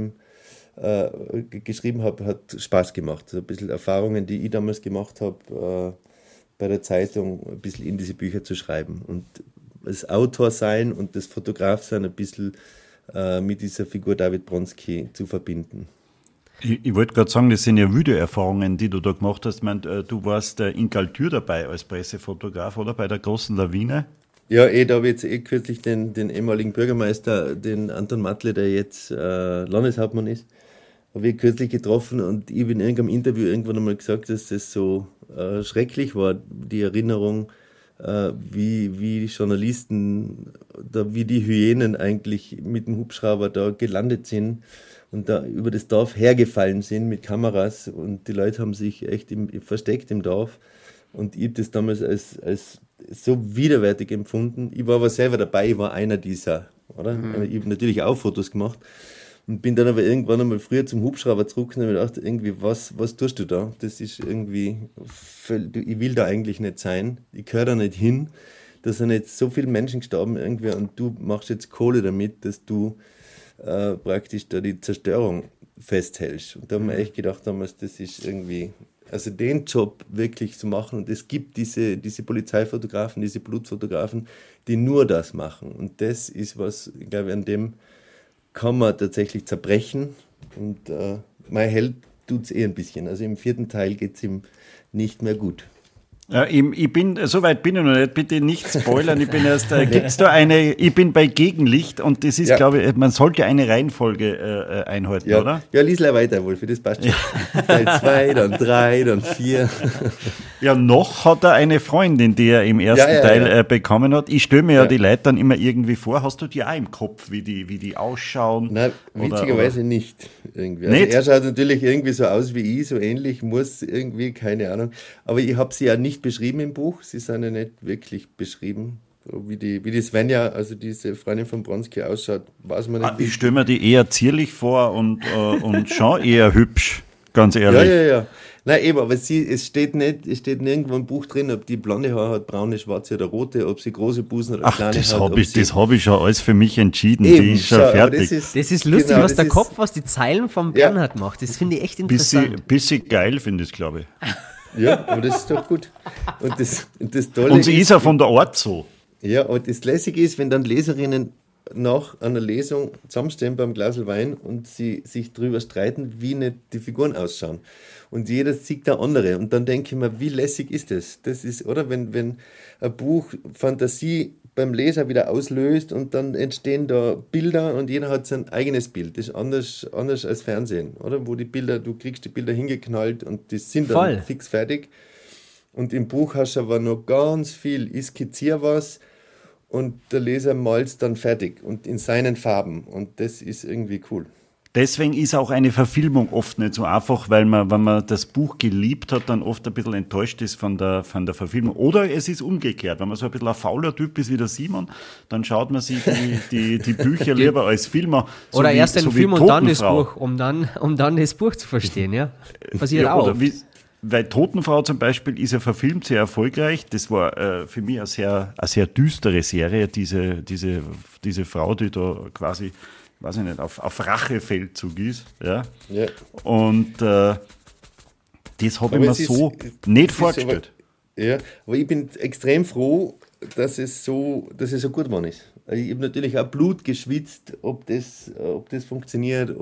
geschrieben habe, hat Spaß gemacht. So ein bisschen Erfahrungen, die ich damals gemacht habe, bei der Zeitung, ein bisschen in diese Bücher zu schreiben. Und das Autor sein und das Fotograf sein ein bisschen mit dieser Figur David Bronski zu verbinden. Ich wollte gerade sagen, das sind ja wüde Erfahrungen, die du da gemacht hast. Ich meine, du warst in Galtür dabei als Pressefotograf, oder? Bei der großen Lawine. Ja, da habe ich jetzt kürzlich den ehemaligen Bürgermeister, den Anton Matle, der jetzt Landeshauptmann ist, habe ich kürzlich getroffen und ich habe in irgendeinem Interview irgendwann einmal gesagt, dass das so schrecklich war, die Erinnerung, wie die Journalisten, wie die Hyänen eigentlich mit dem Hubschrauber da gelandet sind und da über das Dorf hergefallen sind mit Kameras und die Leute haben sich echt versteckt im Dorf und ich habe das damals als so widerwärtig empfunden. Ich war aber selber dabei, ich war einer dieser, oder? Ich habe natürlich auch Fotos gemacht und bin dann aber irgendwann einmal früher zum Hubschrauber zurück und habe mir gedacht, irgendwie, was tust du da? Das ist irgendwie, ich will da eigentlich nicht sein, ich gehöre da nicht hin, da sind jetzt so viele Menschen gestorben irgendwie und du machst jetzt Kohle damit, dass du praktisch da die Zerstörung festhältst. Und da haben wir echt gedacht damals, das ist irgendwie, also den Job wirklich zu machen und es gibt diese Polizeifotografen, diese Blutfotografen, die nur das machen und das ist was, ich glaube, an dem kann man tatsächlich zerbrechen und mein Held tut es ein bisschen. Also im 4. Teil geht es ihm nicht mehr gut. Ja, so weit bin ich noch nicht, bitte nicht spoilern, ich bin bei Gegenlicht und das ist, glaube ich, man sollte eine Reihenfolge einhalten, oder? Ja, lies weiter, Wolfi, das passt schon. Teil 2, dann 3, dann 4. Ja, noch hat er eine Freundin, die er im ersten Teil bekommen hat. Ich stelle mir die Leute dann immer irgendwie vor, hast du die auch im Kopf, wie die ausschauen? Nein, witzigerweise nicht. Irgendwie. Also er schaut natürlich irgendwie so aus wie ich, so ähnlich, muss irgendwie, keine Ahnung. Aber ich habe sie ja nicht beschrieben im Buch, sie sind ja nicht wirklich beschrieben. Wie die Svenja, also diese Freundin von Bronski ausschaut, weiß man nicht. Ich stelle mir die eher zierlich vor und schon eher hübsch, ganz ehrlich. Ja. Nein, eben, aber es steht nirgendwo im Buch drin, ob die blonde Haare hat, braune, schwarze oder rote, ob sie große Busen oder kleine hat. Das habe ich schon alles für mich entschieden, eben, die ist schon fertig. Das ist lustig, was der Kopf, was die Zeilen vom Bernhard macht. Das finde ich echt interessant. Bisschen geil finde ich, glaube ich. Ja, aber das ist doch gut. Und das Tolle und sie ist ja von der Art so. Ja, und das Lässige ist, wenn dann Leserinnen nach einer Lesung zusammenstehen beim Glas Wein und sie sich darüber streiten, wie nicht die Figuren ausschauen. Und jeder sieht der andere. Und dann denke ich mir, wie lässig ist das? Das ist, oder wenn ein Buch Fantasie beim Leser wieder auslöst und dann entstehen da Bilder und jeder hat sein eigenes Bild. Das ist anders als Fernsehen, oder? Wo du kriegst die Bilder hingeknallt und die sind dann fix fertig. Und im Buch hast du aber noch ganz viel. Ich skizziere was und der Leser malt es dann fertig und in seinen Farben. Und das ist irgendwie cool. Deswegen ist auch eine Verfilmung oft nicht so einfach, weil man, wenn man das Buch geliebt hat, dann oft ein bisschen enttäuscht ist von der Verfilmung. Oder es ist umgekehrt. Wenn man so ein bisschen ein fauler Typ ist wie der Simon, dann schaut man sich die Bücher lieber als Filmer. So oder erst ein Film und dann das Buch, um dann das Buch zu verstehen. Ja? Passiert auch. Weil Totenfrau zum Beispiel ist ja verfilmt sehr erfolgreich. Das war für mich eine sehr düstere Serie, diese Frau, die da quasi, weiß ich nicht, auf Rachefeldzug ist. Ja? Ja. Und das habe ich mir so nicht vorgestellt. Aber ich bin extrem froh, dass es so gut geworden ist. Ich habe natürlich auch Blut geschwitzt, ob das funktioniert,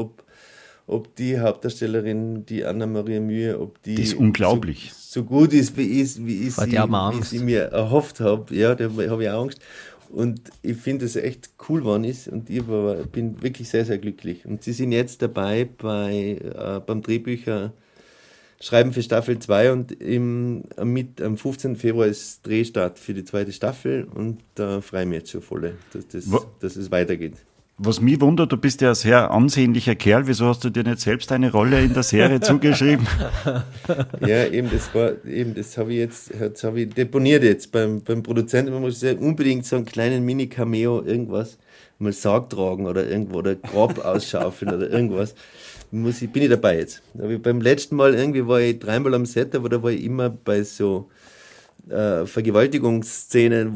ob die Hauptdarstellerin, die Anna-Maria Mühe, ob die das ist unglaublich. So gut ist, wie ich sie mir erhofft habe. Ja, da habe ich auch Angst. Und ich finde, dass es echt cool geworden ist und ich bin wirklich sehr, sehr glücklich. Und sie sind jetzt dabei beim Drehbücher schreiben für Staffel 2 und am 15. Februar ist Drehstart für die zweite Staffel und da freue ich mich jetzt schon voll, dass es weitergeht. Was mich wundert, du bist ja ein sehr ansehnlicher Kerl, wieso hast du dir nicht selbst eine Rolle in der Serie zugeschrieben? Ja, das habe ich deponiert jetzt beim Produzenten. Man muss ja unbedingt so einen kleinen Mini-Cameo, irgendwas, mal Sarg tragen oder irgendwo oder Grab ausschaufeln oder irgendwas. Bin ich dabei jetzt. Aber beim letzten Mal irgendwie war ich 3-mal am Set, aber da war ich immer bei so Vergewaltigungsszenen,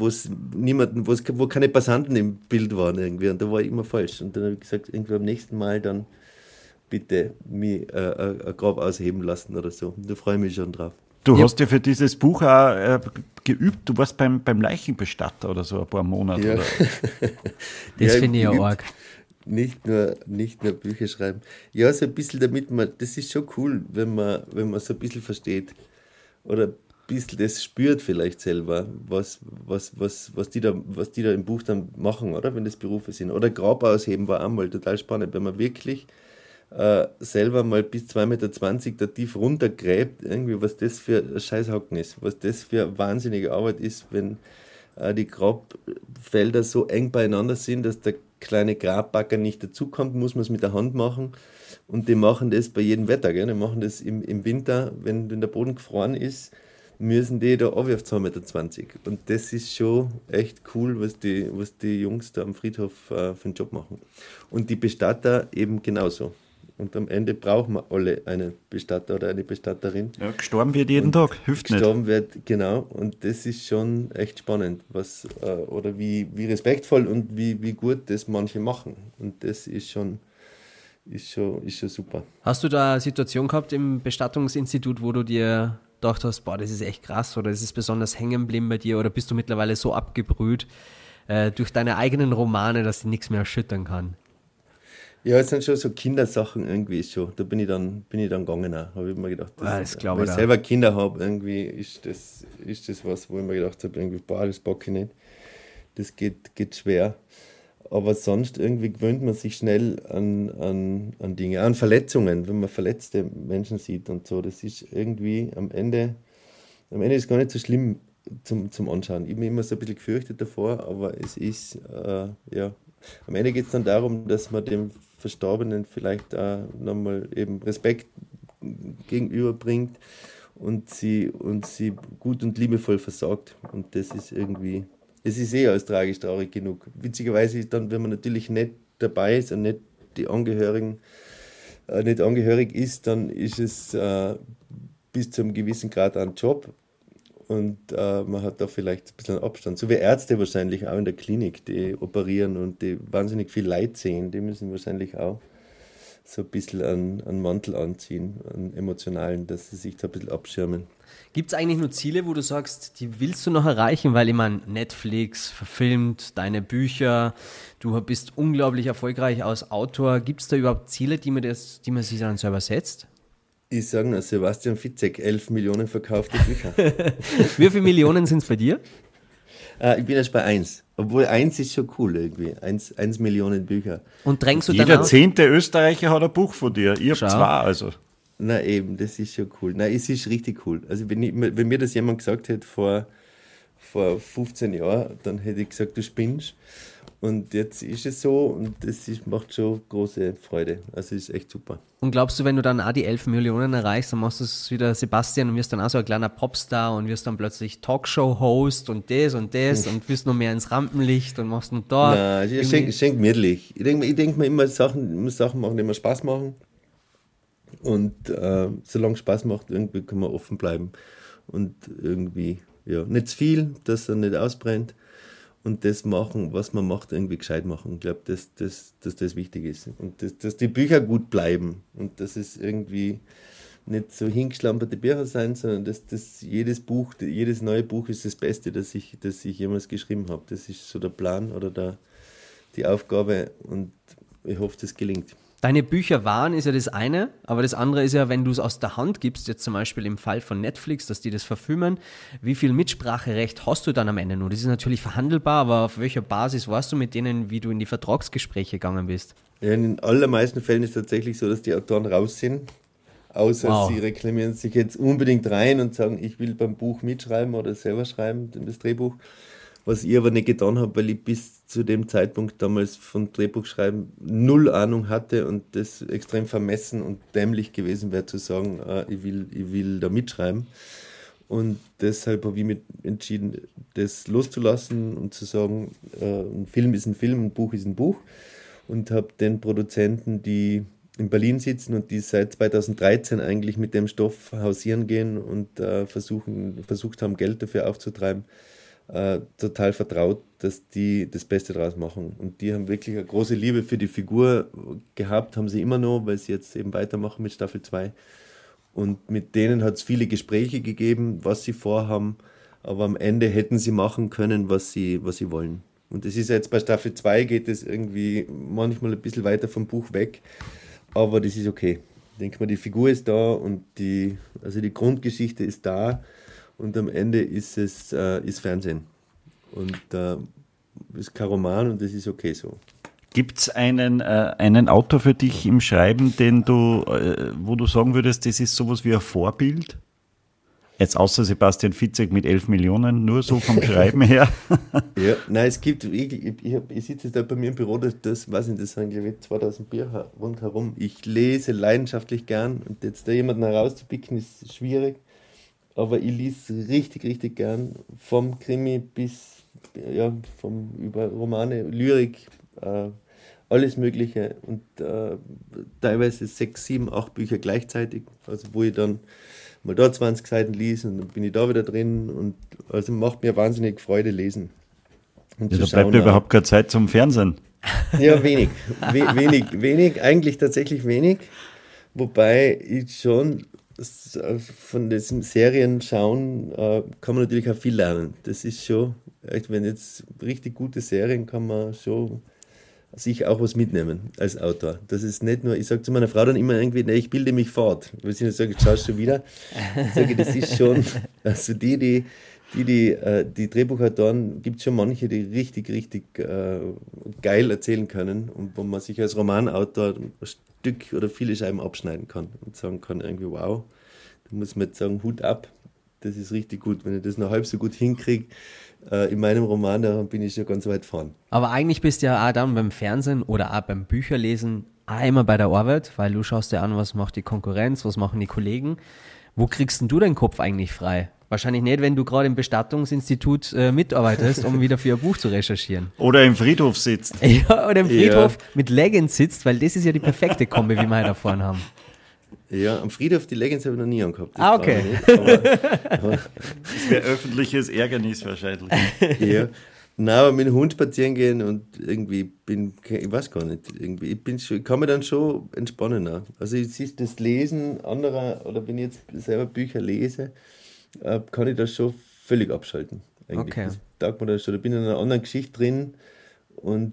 wo keine Passanten im Bild waren irgendwie, und da war ich immer falsch. Und dann habe ich gesagt, irgendwie beim nächsten Mal dann bitte mich ein Grab ausheben lassen oder so. Da freue ich mich schon drauf. Du hast ja für dieses Buch auch geübt, du warst beim Leichenbestatter oder so ein paar Monate. Ja. Oder? Das finde ich ja arg. Nicht nur Bücher schreiben. Ja, so ein bisschen das ist schon cool, wenn man so ein bisschen versteht oder ein bisschen das spürt vielleicht selber, was die da im Buch dann machen, oder? Wenn das Berufe sind. Oder Grab ausheben war auch mal total spannend, wenn man wirklich selber mal bis 2,20 Meter da tief runtergräbt, irgendwie, was das für ein Scheißhaken ist, was das für eine wahnsinnige Arbeit ist, wenn die Grabfelder so eng beieinander sind, dass der kleine Grabbagger nicht dazukommt, muss man es mit der Hand machen. Und die machen das bei jedem Wetter. Gell? Die machen das im Winter, wenn der Boden gefroren ist, müssen die da auf 2,20 Meter. Und das ist schon echt cool, was die Jungs da am Friedhof für einen Job machen. Und die Bestatter eben genauso. Und am Ende brauchen wir alle einen Bestatter oder eine Bestatterin. Ja, gestorben wird jeden Tag, hilft nicht. Gestorben wird, genau. Und das ist schon echt spannend, wie respektvoll und wie gut das manche machen. Und das ist schon super. Hast du da eine Situation gehabt im Bestattungsinstitut, wo du dir gedacht hast, boah, das ist echt krass oder das ist besonders hängen geblieben bei dir, oder bist du mittlerweile so abgebrüht durch deine eigenen Romane, dass dich nichts mehr erschüttern kann? Ja, es sind schon so Kindersachen irgendwie schon. Da bin ich dann gegangen auch. Habe ich mir gedacht, weil ich selber Kinder habe, irgendwie ist das was, wo ich mir gedacht habe, irgendwie, boah, das packe ich nicht. Das geht schwer. Aber sonst irgendwie gewöhnt man sich schnell an Dinge, an Verletzungen, wenn man verletzte Menschen sieht und so. Das ist irgendwie am Ende ist gar nicht so schlimm zum Anschauen. Ich habe mich immer so ein bisschen gefürchtet davor, aber es ist, am Ende geht es dann darum, dass man dem Verstorbenen vielleicht auch nochmal eben Respekt gegenüberbringt und sie gut und liebevoll versorgt. Und das ist irgendwie, es ist als traurig genug. Witzigerweise ist dann, wenn man natürlich nicht dabei ist und nicht die Angehörigen, nicht angehörig ist, dann ist es bis zu einem gewissen Grad ein Job. Und man hat da vielleicht ein bisschen Abstand. So wie Ärzte wahrscheinlich auch in der Klinik, die operieren und die wahnsinnig viel Leid sehen, die müssen wahrscheinlich auch so ein bisschen einen Mantel anziehen, einen emotionalen, dass sie sich da ein bisschen abschirmen. Gibt es eigentlich nur Ziele, wo du sagst, die willst du noch erreichen? Weil ich meine, Netflix verfilmt, deine Bücher, du bist unglaublich erfolgreich als Autor. Gibt es da überhaupt Ziele, die man sich dann selber setzt? Ich sage nur, Sebastian Fitzek, 11 Millionen verkaufte Bücher. Wie viele Millionen sind es bei dir? Ich bin erst bei 1. Obwohl 1 ist schon cool irgendwie. 1 Millionen Bücher. Und drängst du dann Jeder 10. Österreicher hat ein Buch von dir. Ich habe 2, also. Na eben, das ist schon cool. Nein, es ist richtig cool. Also wenn mir das jemand gesagt hätte vor 15 Jahren, dann hätte ich gesagt, du spinnst. Und jetzt ist es so und das macht schon große Freude. Also ist echt super. Und glaubst du, wenn du dann auch die 11 Millionen erreichst, dann machst du es wieder Sebastian und wirst dann auch so ein kleiner Popstar und wirst dann plötzlich Talkshow-Host und das und wirst noch mehr ins Rampenlicht und machst nur da. Nein, ich schenke mirlich. Ich denk mir immer, Sachen machen, die mir Spaß machen. Und solange es Spaß macht, irgendwie kann man offen bleiben. Und irgendwie, ja, nicht zu viel, dass er nicht ausbrennt. Und das machen, was man macht, irgendwie gescheit machen. Ich glaube, dass das wichtig ist. Und dass die Bücher gut bleiben. Und dass es irgendwie nicht so hingeschlamperte Bücher sein, sondern dass jedes neue Buch ist das Beste, das ich jemals geschrieben habe. Das ist so der Plan oder die Aufgabe. Und ich hoffe, das gelingt. Deine Bücher waren ist ja das eine, aber das andere ist ja, wenn du es aus der Hand gibst, jetzt zum Beispiel im Fall von Netflix, dass die das verfilmen, wie viel Mitspracherecht hast du dann am Ende nur? Das ist natürlich verhandelbar, aber auf welcher Basis warst du mit denen, wie du in die Vertragsgespräche gegangen bist? Ja, in den allermeisten Fällen ist es tatsächlich so, dass die Autoren raus sind, außer Wow. sie reklamieren sich jetzt unbedingt rein und sagen, ich will beim Buch mitschreiben oder selber schreiben, das Drehbuch. Was ich aber nicht getan habe, weil ich bis zu dem Zeitpunkt damals von Drehbuchschreiben null Ahnung hatte und das extrem vermessen und dämlich gewesen wäre zu sagen, ich will da mitschreiben. Und deshalb habe ich mich entschieden, das loszulassen und zu sagen, ein Film ist ein Film, ein Buch ist ein Buch. Und habe den Produzenten, die in Berlin sitzen und die seit 2013 eigentlich mit dem Stoff hausieren gehen und versucht haben, Geld dafür aufzutreiben, total vertraut, dass die das Beste draus machen. Und die haben wirklich eine große Liebe für die Figur gehabt, haben sie immer noch, weil sie jetzt eben weitermachen mit Staffel 2. Und mit denen hat es viele Gespräche gegeben, was sie vorhaben, aber am Ende hätten sie machen können, was sie wollen. Und das ist jetzt bei Staffel 2 geht es irgendwie manchmal ein bisschen weiter vom Buch weg, aber das ist okay. Ich denke mal, die Figur ist da und die Grundgeschichte ist da und am Ende ist es ist Fernsehen. Und ist kein Roman und das ist okay so. Gibt es einen Autor für dich im Schreiben, wo du sagen würdest, das ist sowas wie ein Vorbild? Jetzt außer Sebastian Fitzek mit 11 Millionen, nur so vom Schreiben her. Ja, nein, es gibt, ich sitze jetzt da bei mir im Büro, das weiß nicht, das sind glaube ich 2000 Bücher rundherum. Ich lese leidenschaftlich gern und jetzt da jemanden herauszupicken ist schwierig, aber ich lese richtig, richtig gern vom Krimi bis, über Romane, Lyrik, alles Mögliche und teilweise 6, 7, 8 Bücher gleichzeitig, also wo ich dann mal da 20 Seiten lese und dann bin ich da wieder drin und also macht mir wahnsinnig Freude lesen. Und Ja, da bleibt ja überhaupt keine Zeit zum Fernsehen. Ja, wenig, eigentlich tatsächlich wenig, wobei ich schon von diesen Serien schauen, kann man natürlich auch viel lernen. Das ist schon, wenn jetzt richtig gute Serien, kann man schon sich auch was mitnehmen als Autor. Das ist nicht nur, ich sage zu meiner Frau dann immer irgendwie, nee, ich bilde mich fort. Weil sie nicht sagen, jetzt schaust du wieder. Ich sage, das ist schon, also die Drehbuchautoren, gibt es schon manche, die richtig, richtig geil erzählen können und wo man sich als Romanautor ein Stück oder viele Scheiben abschneiden kann und sagen kann irgendwie, wow, da muss man jetzt sagen, Hut ab, das ist richtig gut. Wenn ich das noch halb so gut hinkriege, in meinem Roman, da bin ich schon ganz weit vorn. Aber eigentlich bist du ja auch dann beim Fernsehen oder auch beim Bücherlesen auch immer bei der Arbeit, weil du schaust dir an, was macht die Konkurrenz, was machen die Kollegen. Wo kriegst denn du deinen Kopf eigentlich frei? Wahrscheinlich nicht, wenn du gerade im Bestattungsinstitut mitarbeitest, um wieder für ein Buch zu recherchieren. Oder im Friedhof sitzt. Ja, oder im Friedhof mit Leggings sitzt, weil das ist ja die perfekte Kombi, wie wir heute erfahren haben. Ja, am Friedhof die Leggings habe ich noch nie angehabt. Okay. Das wäre öffentliches Ärgernis wahrscheinlich. Ja. Nein, aber mit dem Hund spazieren gehen und irgendwie ich weiß gar nicht, irgendwie, ich kann mich dann schon entspannen auch. Also es ist das Lesen anderer, oder wenn ich jetzt selber Bücher lese, kann ich das schon völlig abschalten. Eigentlich. Okay. Das taugt mir dann schon. Da bin ich in einer anderen Geschichte drin und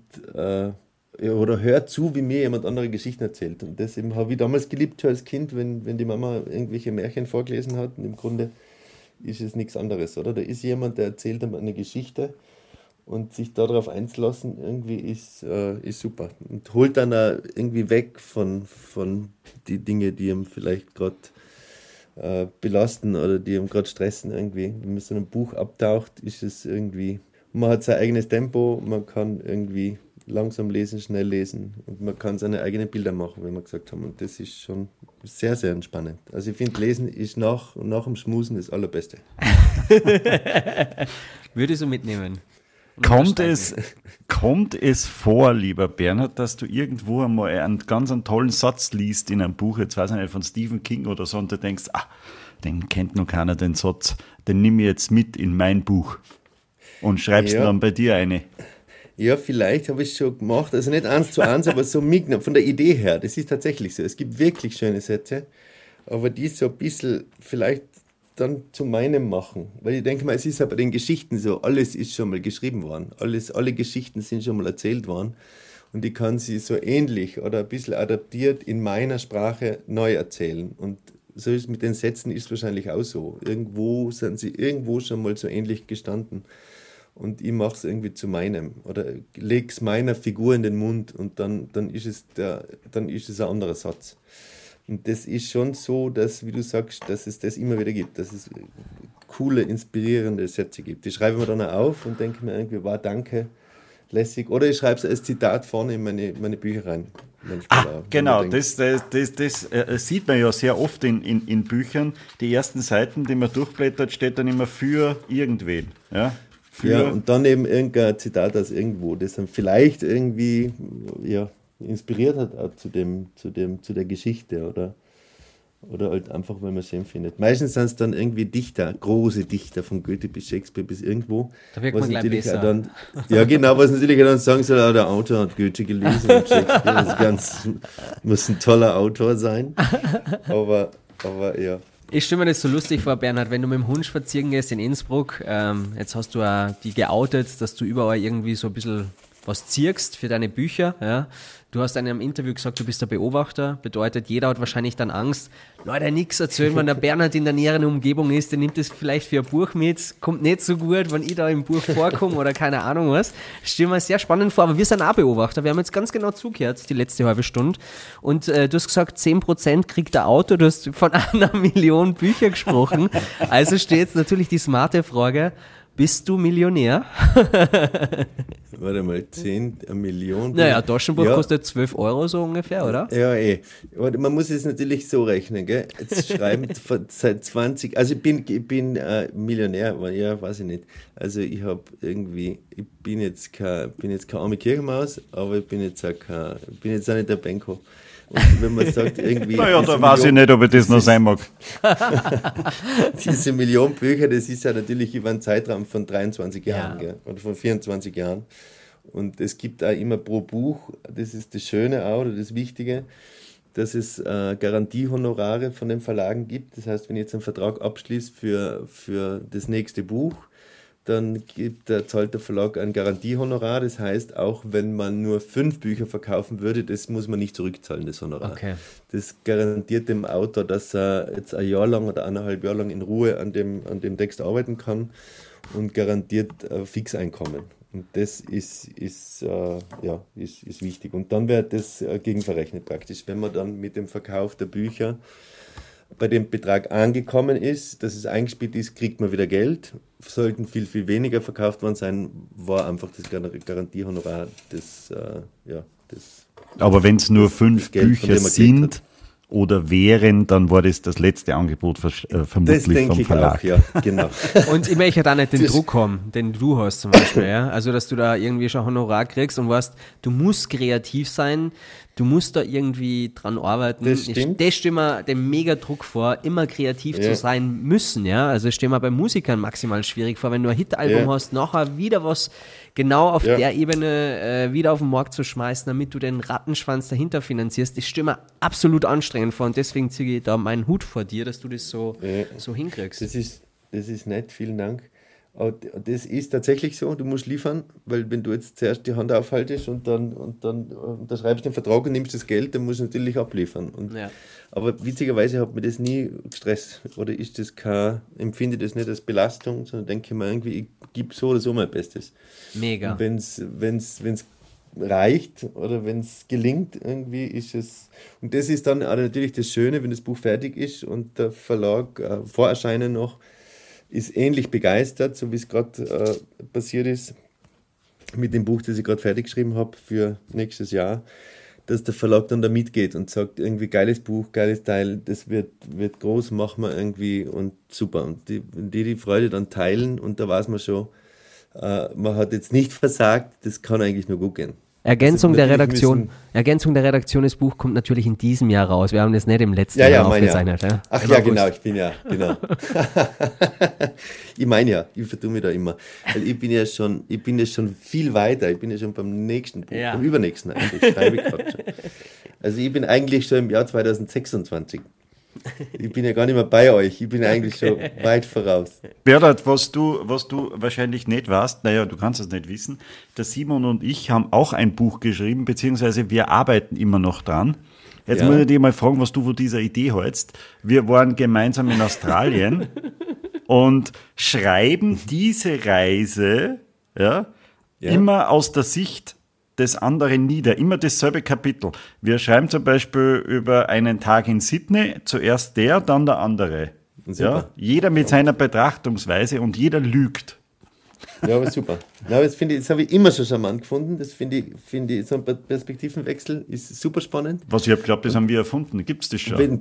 oder hör zu, wie mir jemand andere Geschichten erzählt. Und das eben habe ich damals geliebt schon als Kind, wenn die Mama irgendwelche Märchen vorgelesen hat. Und im Grunde ist es nichts anderes, oder? Da ist jemand, der erzählt einem eine Geschichte und sich darauf einzulassen, irgendwie ist super. Und holt dann auch irgendwie weg von die Dinge, die ihm vielleicht gerade belasten oder die ihm gerade stressen irgendwie. Wenn man so ein Buch abtaucht, ist es irgendwie, man hat sein eigenes Tempo, man kann irgendwie langsam lesen, schnell lesen und man kann seine eigenen Bilder machen, wie wir gesagt haben. Und das ist schon sehr, sehr entspannend. Also ich finde, Lesen ist nach dem Schmusen das Allerbeste. Würde ich so mitnehmen. Kommt es vor, lieber Bernhard, dass du irgendwo einmal einen ganz tollen Satz liest in einem Buch, jetzt weiß ich nicht, von Stephen King oder so, und du denkst, den kennt noch keiner, den Satz, den nimm ich jetzt mit in mein Buch und schreibst dann bei dir eine. Ja, vielleicht habe ich es schon gemacht, also nicht 1:1, aber so mitgenommen, von der Idee her, das ist tatsächlich so. Es gibt wirklich schöne Sätze, aber die so ein bisschen vielleicht dann zu meinem machen. Weil ich denke mal, es ist ja bei den Geschichten so, alles ist schon mal geschrieben worden. Alle Geschichten sind schon mal erzählt worden. Und ich kann sie so ähnlich oder ein bisschen adaptiert in meiner Sprache neu erzählen. Und so ist mit den Sätzen ist es wahrscheinlich auch so. Irgendwo sind sie irgendwo schon mal so ähnlich gestanden. Und ich mache es irgendwie zu meinem. Oder lege es meiner Figur in den Mund und dann ist es ein anderer Satz. Und das ist schon so, dass, wie du sagst, dass es das immer wieder gibt, dass es coole, inspirierende Sätze gibt. Die schreibe ich mir dann auch auf und denke mir irgendwie, wow, danke, lässig. Oder ich schreibe es als Zitat vorne in meine Bücher rein. Genau, das sieht man ja sehr oft in Büchern. Die ersten Seiten, die man durchblättert, steht dann immer für irgendwen. Ja, und dann eben irgendein Zitat aus irgendwo, das dann vielleicht irgendwie inspiriert hat auch zu der Geschichte oder halt einfach, weil man es schön findet. Meistens sind es dann irgendwie Dichter, große Dichter, von Goethe bis Shakespeare bis irgendwo. Da wirkt man gleich besser. Dann, ja, genau, was natürlich dann sagen soll, der Autor hat Goethe gelesen und Shakespeare. Das muss ein toller Autor sein. Aber ja. Ich stelle mir das so lustig vor, Bernhard, wenn du mit dem Hund spazieren gehst in Innsbruck, jetzt hast du die geoutet, dass du überall irgendwie so ein bisschen was ziehst für deine Bücher, ja. Du hast in einem Interview gesagt, du bist der Beobachter, bedeutet, jeder hat wahrscheinlich dann Angst, Leute, nichts erzählen, wenn der Bernhard in der näheren Umgebung ist, der nimmt das vielleicht für ein Buch mit, kommt nicht so gut, wenn ich da im Buch vorkomme oder keine Ahnung was. Stell mir sehr spannend vor, aber wir sind auch Beobachter, wir haben jetzt ganz genau zugehört, die letzte halbe Stunde und du hast gesagt, 10% kriegt der Autor, du hast von 1 Million Bücher gesprochen, also steht jetzt natürlich die smarte Frage, bist du Millionär? Warte mal, 10 Millionen. Naja, ein Taschenbuch kostet 12 Euro so ungefähr, oder? Ja, Aber man muss es natürlich so rechnen, gell? Jetzt schreiben seit 20, also ich bin Millionär, ja, weiß ich nicht. Also ich bin jetzt keine arme Kirchenmaus, aber ich bin jetzt auch nicht der Benko. Und wenn man sagt, irgendwie. Naja, da weiß ich nicht, ob ich das noch sein mag. Diese Million Bücher, das ist ja natürlich über einen Zeitraum von 23 Jahren, gell? Oder von 24 Jahren. Und es gibt auch immer pro Buch, das ist das Schöne auch, oder das Wichtige, dass es Garantiehonorare von den Verlagen gibt. Das heißt, wenn ich jetzt einen Vertrag abschließe für das nächste Buch, dann zahlt der Verlag ein Garantiehonorar. Das heißt, auch wenn man nur 5 Bücher verkaufen würde, das muss man nicht zurückzahlen, das Honorar. Okay. Das garantiert dem Autor, dass er jetzt ein Jahr lang oder 1,5 Jahre lang in Ruhe an dem Text arbeiten kann und garantiert Fixeinkommen. Und das ist wichtig. Und dann wird das gegenverrechnet praktisch, wenn man dann mit dem Verkauf der Bücher bei dem Betrag angekommen ist, dass es eingespielt ist, kriegt man wieder Geld. Sollten viel, viel weniger verkauft worden sein, war einfach das Garantiehonorar das. Aber wenn es nur 5 Bücher sind hat. Oder wären, dann war das letzte Angebot vermutlich vom Verlag. Das denke ich auch, ja, genau. Und ich möchte da nicht den Druck haben, den du hast zum Beispiel, ja. Also, dass du da irgendwie schon Honorar kriegst und weißt, du musst kreativ sein, du musst da irgendwie dran arbeiten. Das stimmt. Ich stelle mir den Megadruck vor, immer kreativ zu sein müssen, ja. Also, ich stelle mir bei Musikern maximal schwierig vor, wenn du ein Hitalbum hast, nachher wieder was genau auf der Ebene wieder auf den Markt zu schmeißen, damit du den Rattenschwanz dahinter finanzierst. Das stelle mir absolut anstrengend vor und deswegen ziehe ich da meinen Hut vor dir, dass du das so hinkriegst. Das ist nett, vielen Dank. Aber das ist tatsächlich so, du musst liefern, weil wenn du jetzt zuerst die Hand aufhaltest und dann unterschreibst den Vertrag und nimmst das Geld, dann musst du natürlich abliefern. Aber witzigerweise hat mir das nie gestresst oder empfinde das nicht als Belastung, sondern denke mir irgendwie, ich gebe so oder so mein Bestes. Mega. Und wenn's reicht oder wenn es gelingt, irgendwie ist es, und das ist dann auch natürlich das Schöne, wenn das Buch fertig ist und der Verlag vor Erscheinen noch ist ähnlich begeistert, so wie es gerade passiert ist mit dem Buch, das ich gerade fertig geschrieben habe für nächstes Jahr, dass der Verlag dann da mitgeht und sagt, irgendwie geiles Buch, geiles Teil, das wird groß, machen wir irgendwie und super. Und die Freude dann teilen und da weiß man schon, man hat jetzt nicht versagt, das kann eigentlich nur gut gehen. Ergänzung der Redaktion, das Buch kommt natürlich in diesem Jahr raus. Wir haben das nicht im letzten Jahr aufgezeichnet. Ja. Ach ja, genau, genau. Ich meine ja, ich vertue mich da immer. Weil ich bin ja schon viel weiter, ich bin ja schon beim nächsten Buch, beim übernächsten eigentlich, schreibe ich gerade schon. Also ich bin eigentlich schon im Jahr 2026. Ich bin ja gar nicht mehr bei euch, ich bin eigentlich schon weit voraus. Bernhard, was du wahrscheinlich nicht weißt, naja, du kannst es nicht wissen, der Simon und ich haben auch ein Buch geschrieben, beziehungsweise wir arbeiten immer noch dran. Jetzt muss ich dich mal fragen, was du von dieser Idee hältst. Wir waren gemeinsam in Australien und schreiben diese Reise immer aus der Sicht das andere nieder, immer dasselbe Kapitel. Wir schreiben zum Beispiel über einen Tag in Sydney, zuerst der, dann der andere. Ja, jeder mit seiner Betrachtungsweise und jeder lügt. Ja, aber super. Ja, das habe ich immer schon charmant gefunden. Das finde ich, so ein Perspektivenwechsel ist super spannend. Was ich habe geglaubt, das haben wir erfunden. Gibt es das schon?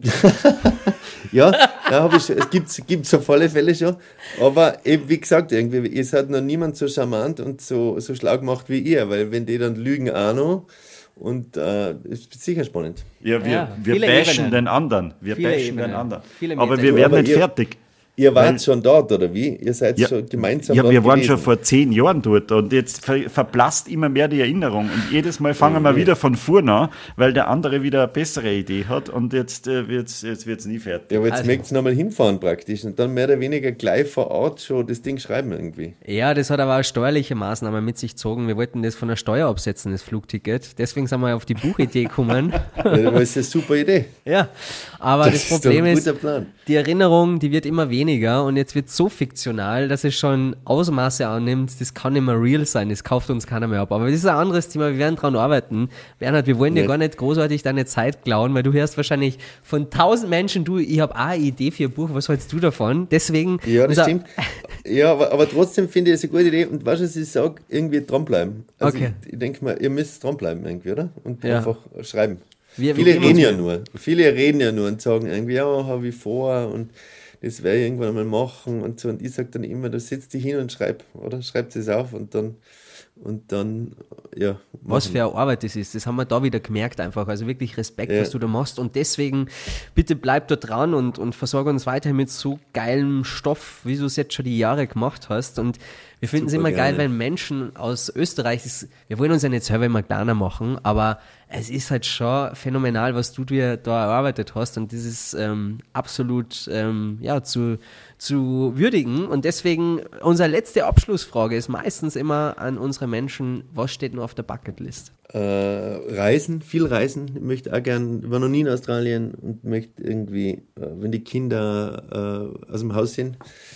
Ja, es gibt auf alle Fälle schon. Aber eben, wie gesagt, irgendwie, es hat noch niemand so charmant und so schlau gemacht wie ihr, weil wenn die dann lügen auch noch, und ist sicher spannend. Ja, wir bashen den anderen. Aber wir werden nicht fertig. Ihr wart schon dort, oder wie? Ihr seid schon gemeinsam dort. Ja, wir waren gewesen. schon vor 10 Jahren dort und jetzt verblasst immer mehr die Erinnerung. Und jedes Mal fangen wir wieder von vorne an, weil der andere wieder eine bessere Idee hat und jetzt wird's nie fertig. Ja, aber jetzt möchtest du nochmal hinfahren praktisch und dann mehr oder weniger gleich vor Ort schon das Ding schreiben irgendwie. Ja, das hat aber auch steuerliche Maßnahmen mit sich gezogen. Wir wollten das von der Steuer absetzen, das Flugticket. Deswegen sind wir auf die Buchidee gekommen. Ja, das ist eine super Idee. Ja, aber das Problem ist, Plan. Die Erinnerung, die wird immer weniger und jetzt wird es so fiktional, dass es schon Ausmaße annimmt, das kann nicht mehr real sein, das kauft uns keiner mehr ab. Aber das ist ein anderes Thema, wir werden dran arbeiten. Bernhard, wir wollen dir gar nicht großartig deine Zeit klauen, weil du hörst wahrscheinlich von 1000 Menschen, ich habe auch eine Idee für ein Buch, was hältst du davon? Deswegen... Ja, das stimmt. Ja, aber trotzdem finde ich es eine gute Idee und weißt du, was ich sage? Irgendwie dranbleiben. Also okay. Ich denke mal, ihr müsst dranbleiben irgendwie, oder? Und Ja. einfach schreiben. Wir Viele geben reden ja nur und sagen irgendwie, ja, habe ich vor und das werde ich irgendwann einmal machen und so. Und ich sage dann immer, da setz dich hin und schreib, oder? Schreib es auf und dann, ja. Was für eine Arbeit das ist, das haben wir da wieder gemerkt einfach. Also wirklich Respekt, was du da machst. Und deswegen, bitte bleib da dran und versorge uns weiterhin mit so geilem Stoff, wie du es jetzt schon die Jahre gemacht hast. Und wir finden es immer geil, wenn Menschen aus Österreich, wir wollen uns ja nicht selber immer kleiner machen, aber es ist halt schon phänomenal, was du dir da erarbeitet hast. Und das ist absolut zu würdigen. Und deswegen, unsere letzte Abschlussfrage ist meistens immer an unsere Menschen, was steht noch auf der Bucketlist? Reisen, viel reisen. Ich möchte auch gern, war noch nie in Australien und möchte irgendwie, wenn die Kinder aus dem Haus sind,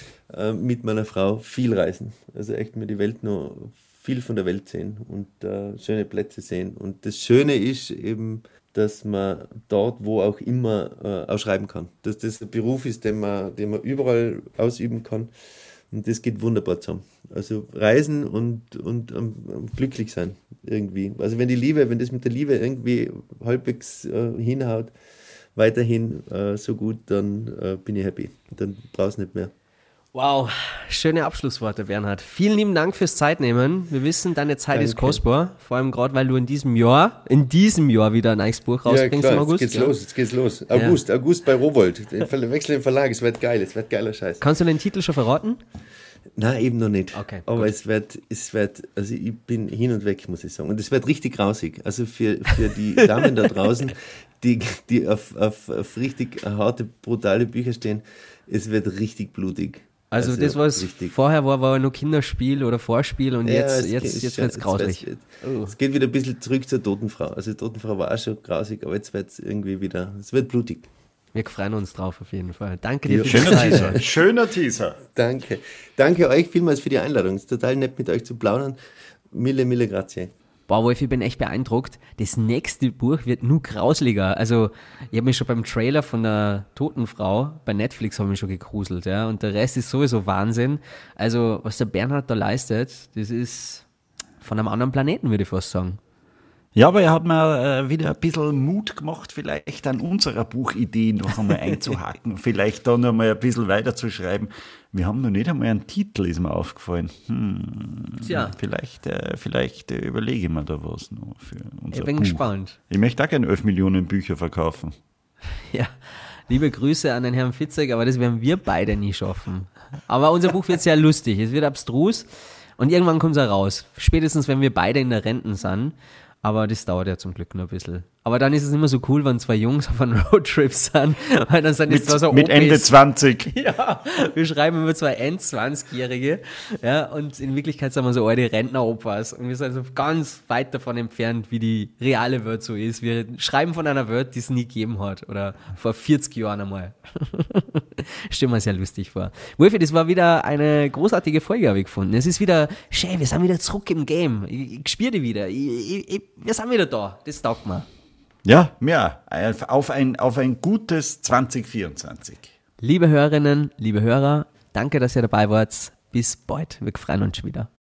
mit meiner Frau viel reisen. Also echt mir die Welt noch viel von der Welt sehen und schöne Plätze sehen. Und das Schöne ist eben, dass man dort, wo auch immer, auch schreiben kann. Dass das ein Beruf ist, den man überall ausüben kann. Und das geht wunderbar zusammen. Also reisen und glücklich sein irgendwie. Also wenn das mit der Liebe irgendwie halbwegs hinhaut, weiterhin so gut, dann bin ich happy. Dann brauchst du nicht mehr. Wow, schöne Abschlussworte, Bernhard. Vielen lieben Dank fürs Zeitnehmen. Wir wissen, deine Zeit ist kostbar, vor allem gerade, weil du in diesem Jahr wieder ein neues Buch rausbringst im August. Jetzt geht's los. August bei Rowohlt. Wechsel im Verlag, es wird geil, es wird geiler Scheiß. Kannst du den Titel schon verraten? Nein, eben noch nicht. Okay, aber es wird, also ich bin hin und weg, muss ich sagen. Und es wird richtig grausig. Also für die Damen da draußen, die auf richtig harte, brutale Bücher stehen, es wird richtig blutig. Also das, was vorher war nur Kinderspiel oder Vorspiel und jetzt wird es grausig. Es geht wieder ein bisschen zurück zur Totenfrau. Also die Totenfrau war auch schon grausig, aber jetzt wird es irgendwie wieder, es wird blutig. Wir freuen uns drauf auf jeden Fall. Danke dir für die Zeit. Schöner Teaser. Danke. Danke euch vielmals für die Einladung. Es ist total nett, mit euch zu plaudern. Mille grazie. Boah, Wolf, ich bin echt beeindruckt. Das nächste Buch wird nur grausliger. Also, ich habe mich schon beim Trailer von der Totenfrau bei Netflix habe ich schon gegruselt, ja. Und der Rest ist sowieso Wahnsinn. Also, was der Bernhard da leistet, das ist von einem anderen Planeten, würde ich fast sagen. Ja, aber er hat mir wieder ein bisschen Mut gemacht, vielleicht an unserer Buchidee noch einmal einzuhaken, vielleicht da noch mal ein bisschen weiterzuschreiben. Wir haben noch nicht einmal einen Titel, ist mir aufgefallen. Tja. Vielleicht überlege ich mir da was noch für unser Ich bin Buch. gespannt. Ich möchte auch gerne 11 Millionen Bücher verkaufen. Ja, liebe Grüße an den Herrn Fitzek, aber das werden wir beide nie schaffen. Aber unser Buch wird sehr lustig, es wird abstrus und irgendwann kommt es raus. Spätestens, wenn wir beide in der Rente sind. Aber das dauert ja zum Glück noch ein bisschen. Aber dann ist es immer so cool, wenn zwei Jungs auf einem Roadtrip sind, weil dann sind es so mit Ende 20. Ja, wir schreiben immer zwei End-20-Jährige, ja, und in Wirklichkeit sind wir so alte Rentner-Opas und wir sind so ganz weit davon entfernt, wie die reale Welt so ist. Wir schreiben von einer Welt, die es nie gegeben hat oder vor 40 Jahren einmal. Stell mir sehr lustig vor. Wolfi, das war wieder eine großartige Folge, habe ich gefunden. Es ist wieder schön, wir sind wieder zurück im Game. Ich spüre die wieder. Wir sind wieder da. Das taugt mir. Ja, auf ein gutes 2024. Liebe Hörerinnen, liebe Hörer, danke, dass ihr dabei wart. Bis bald. Wir freuen uns schon wieder.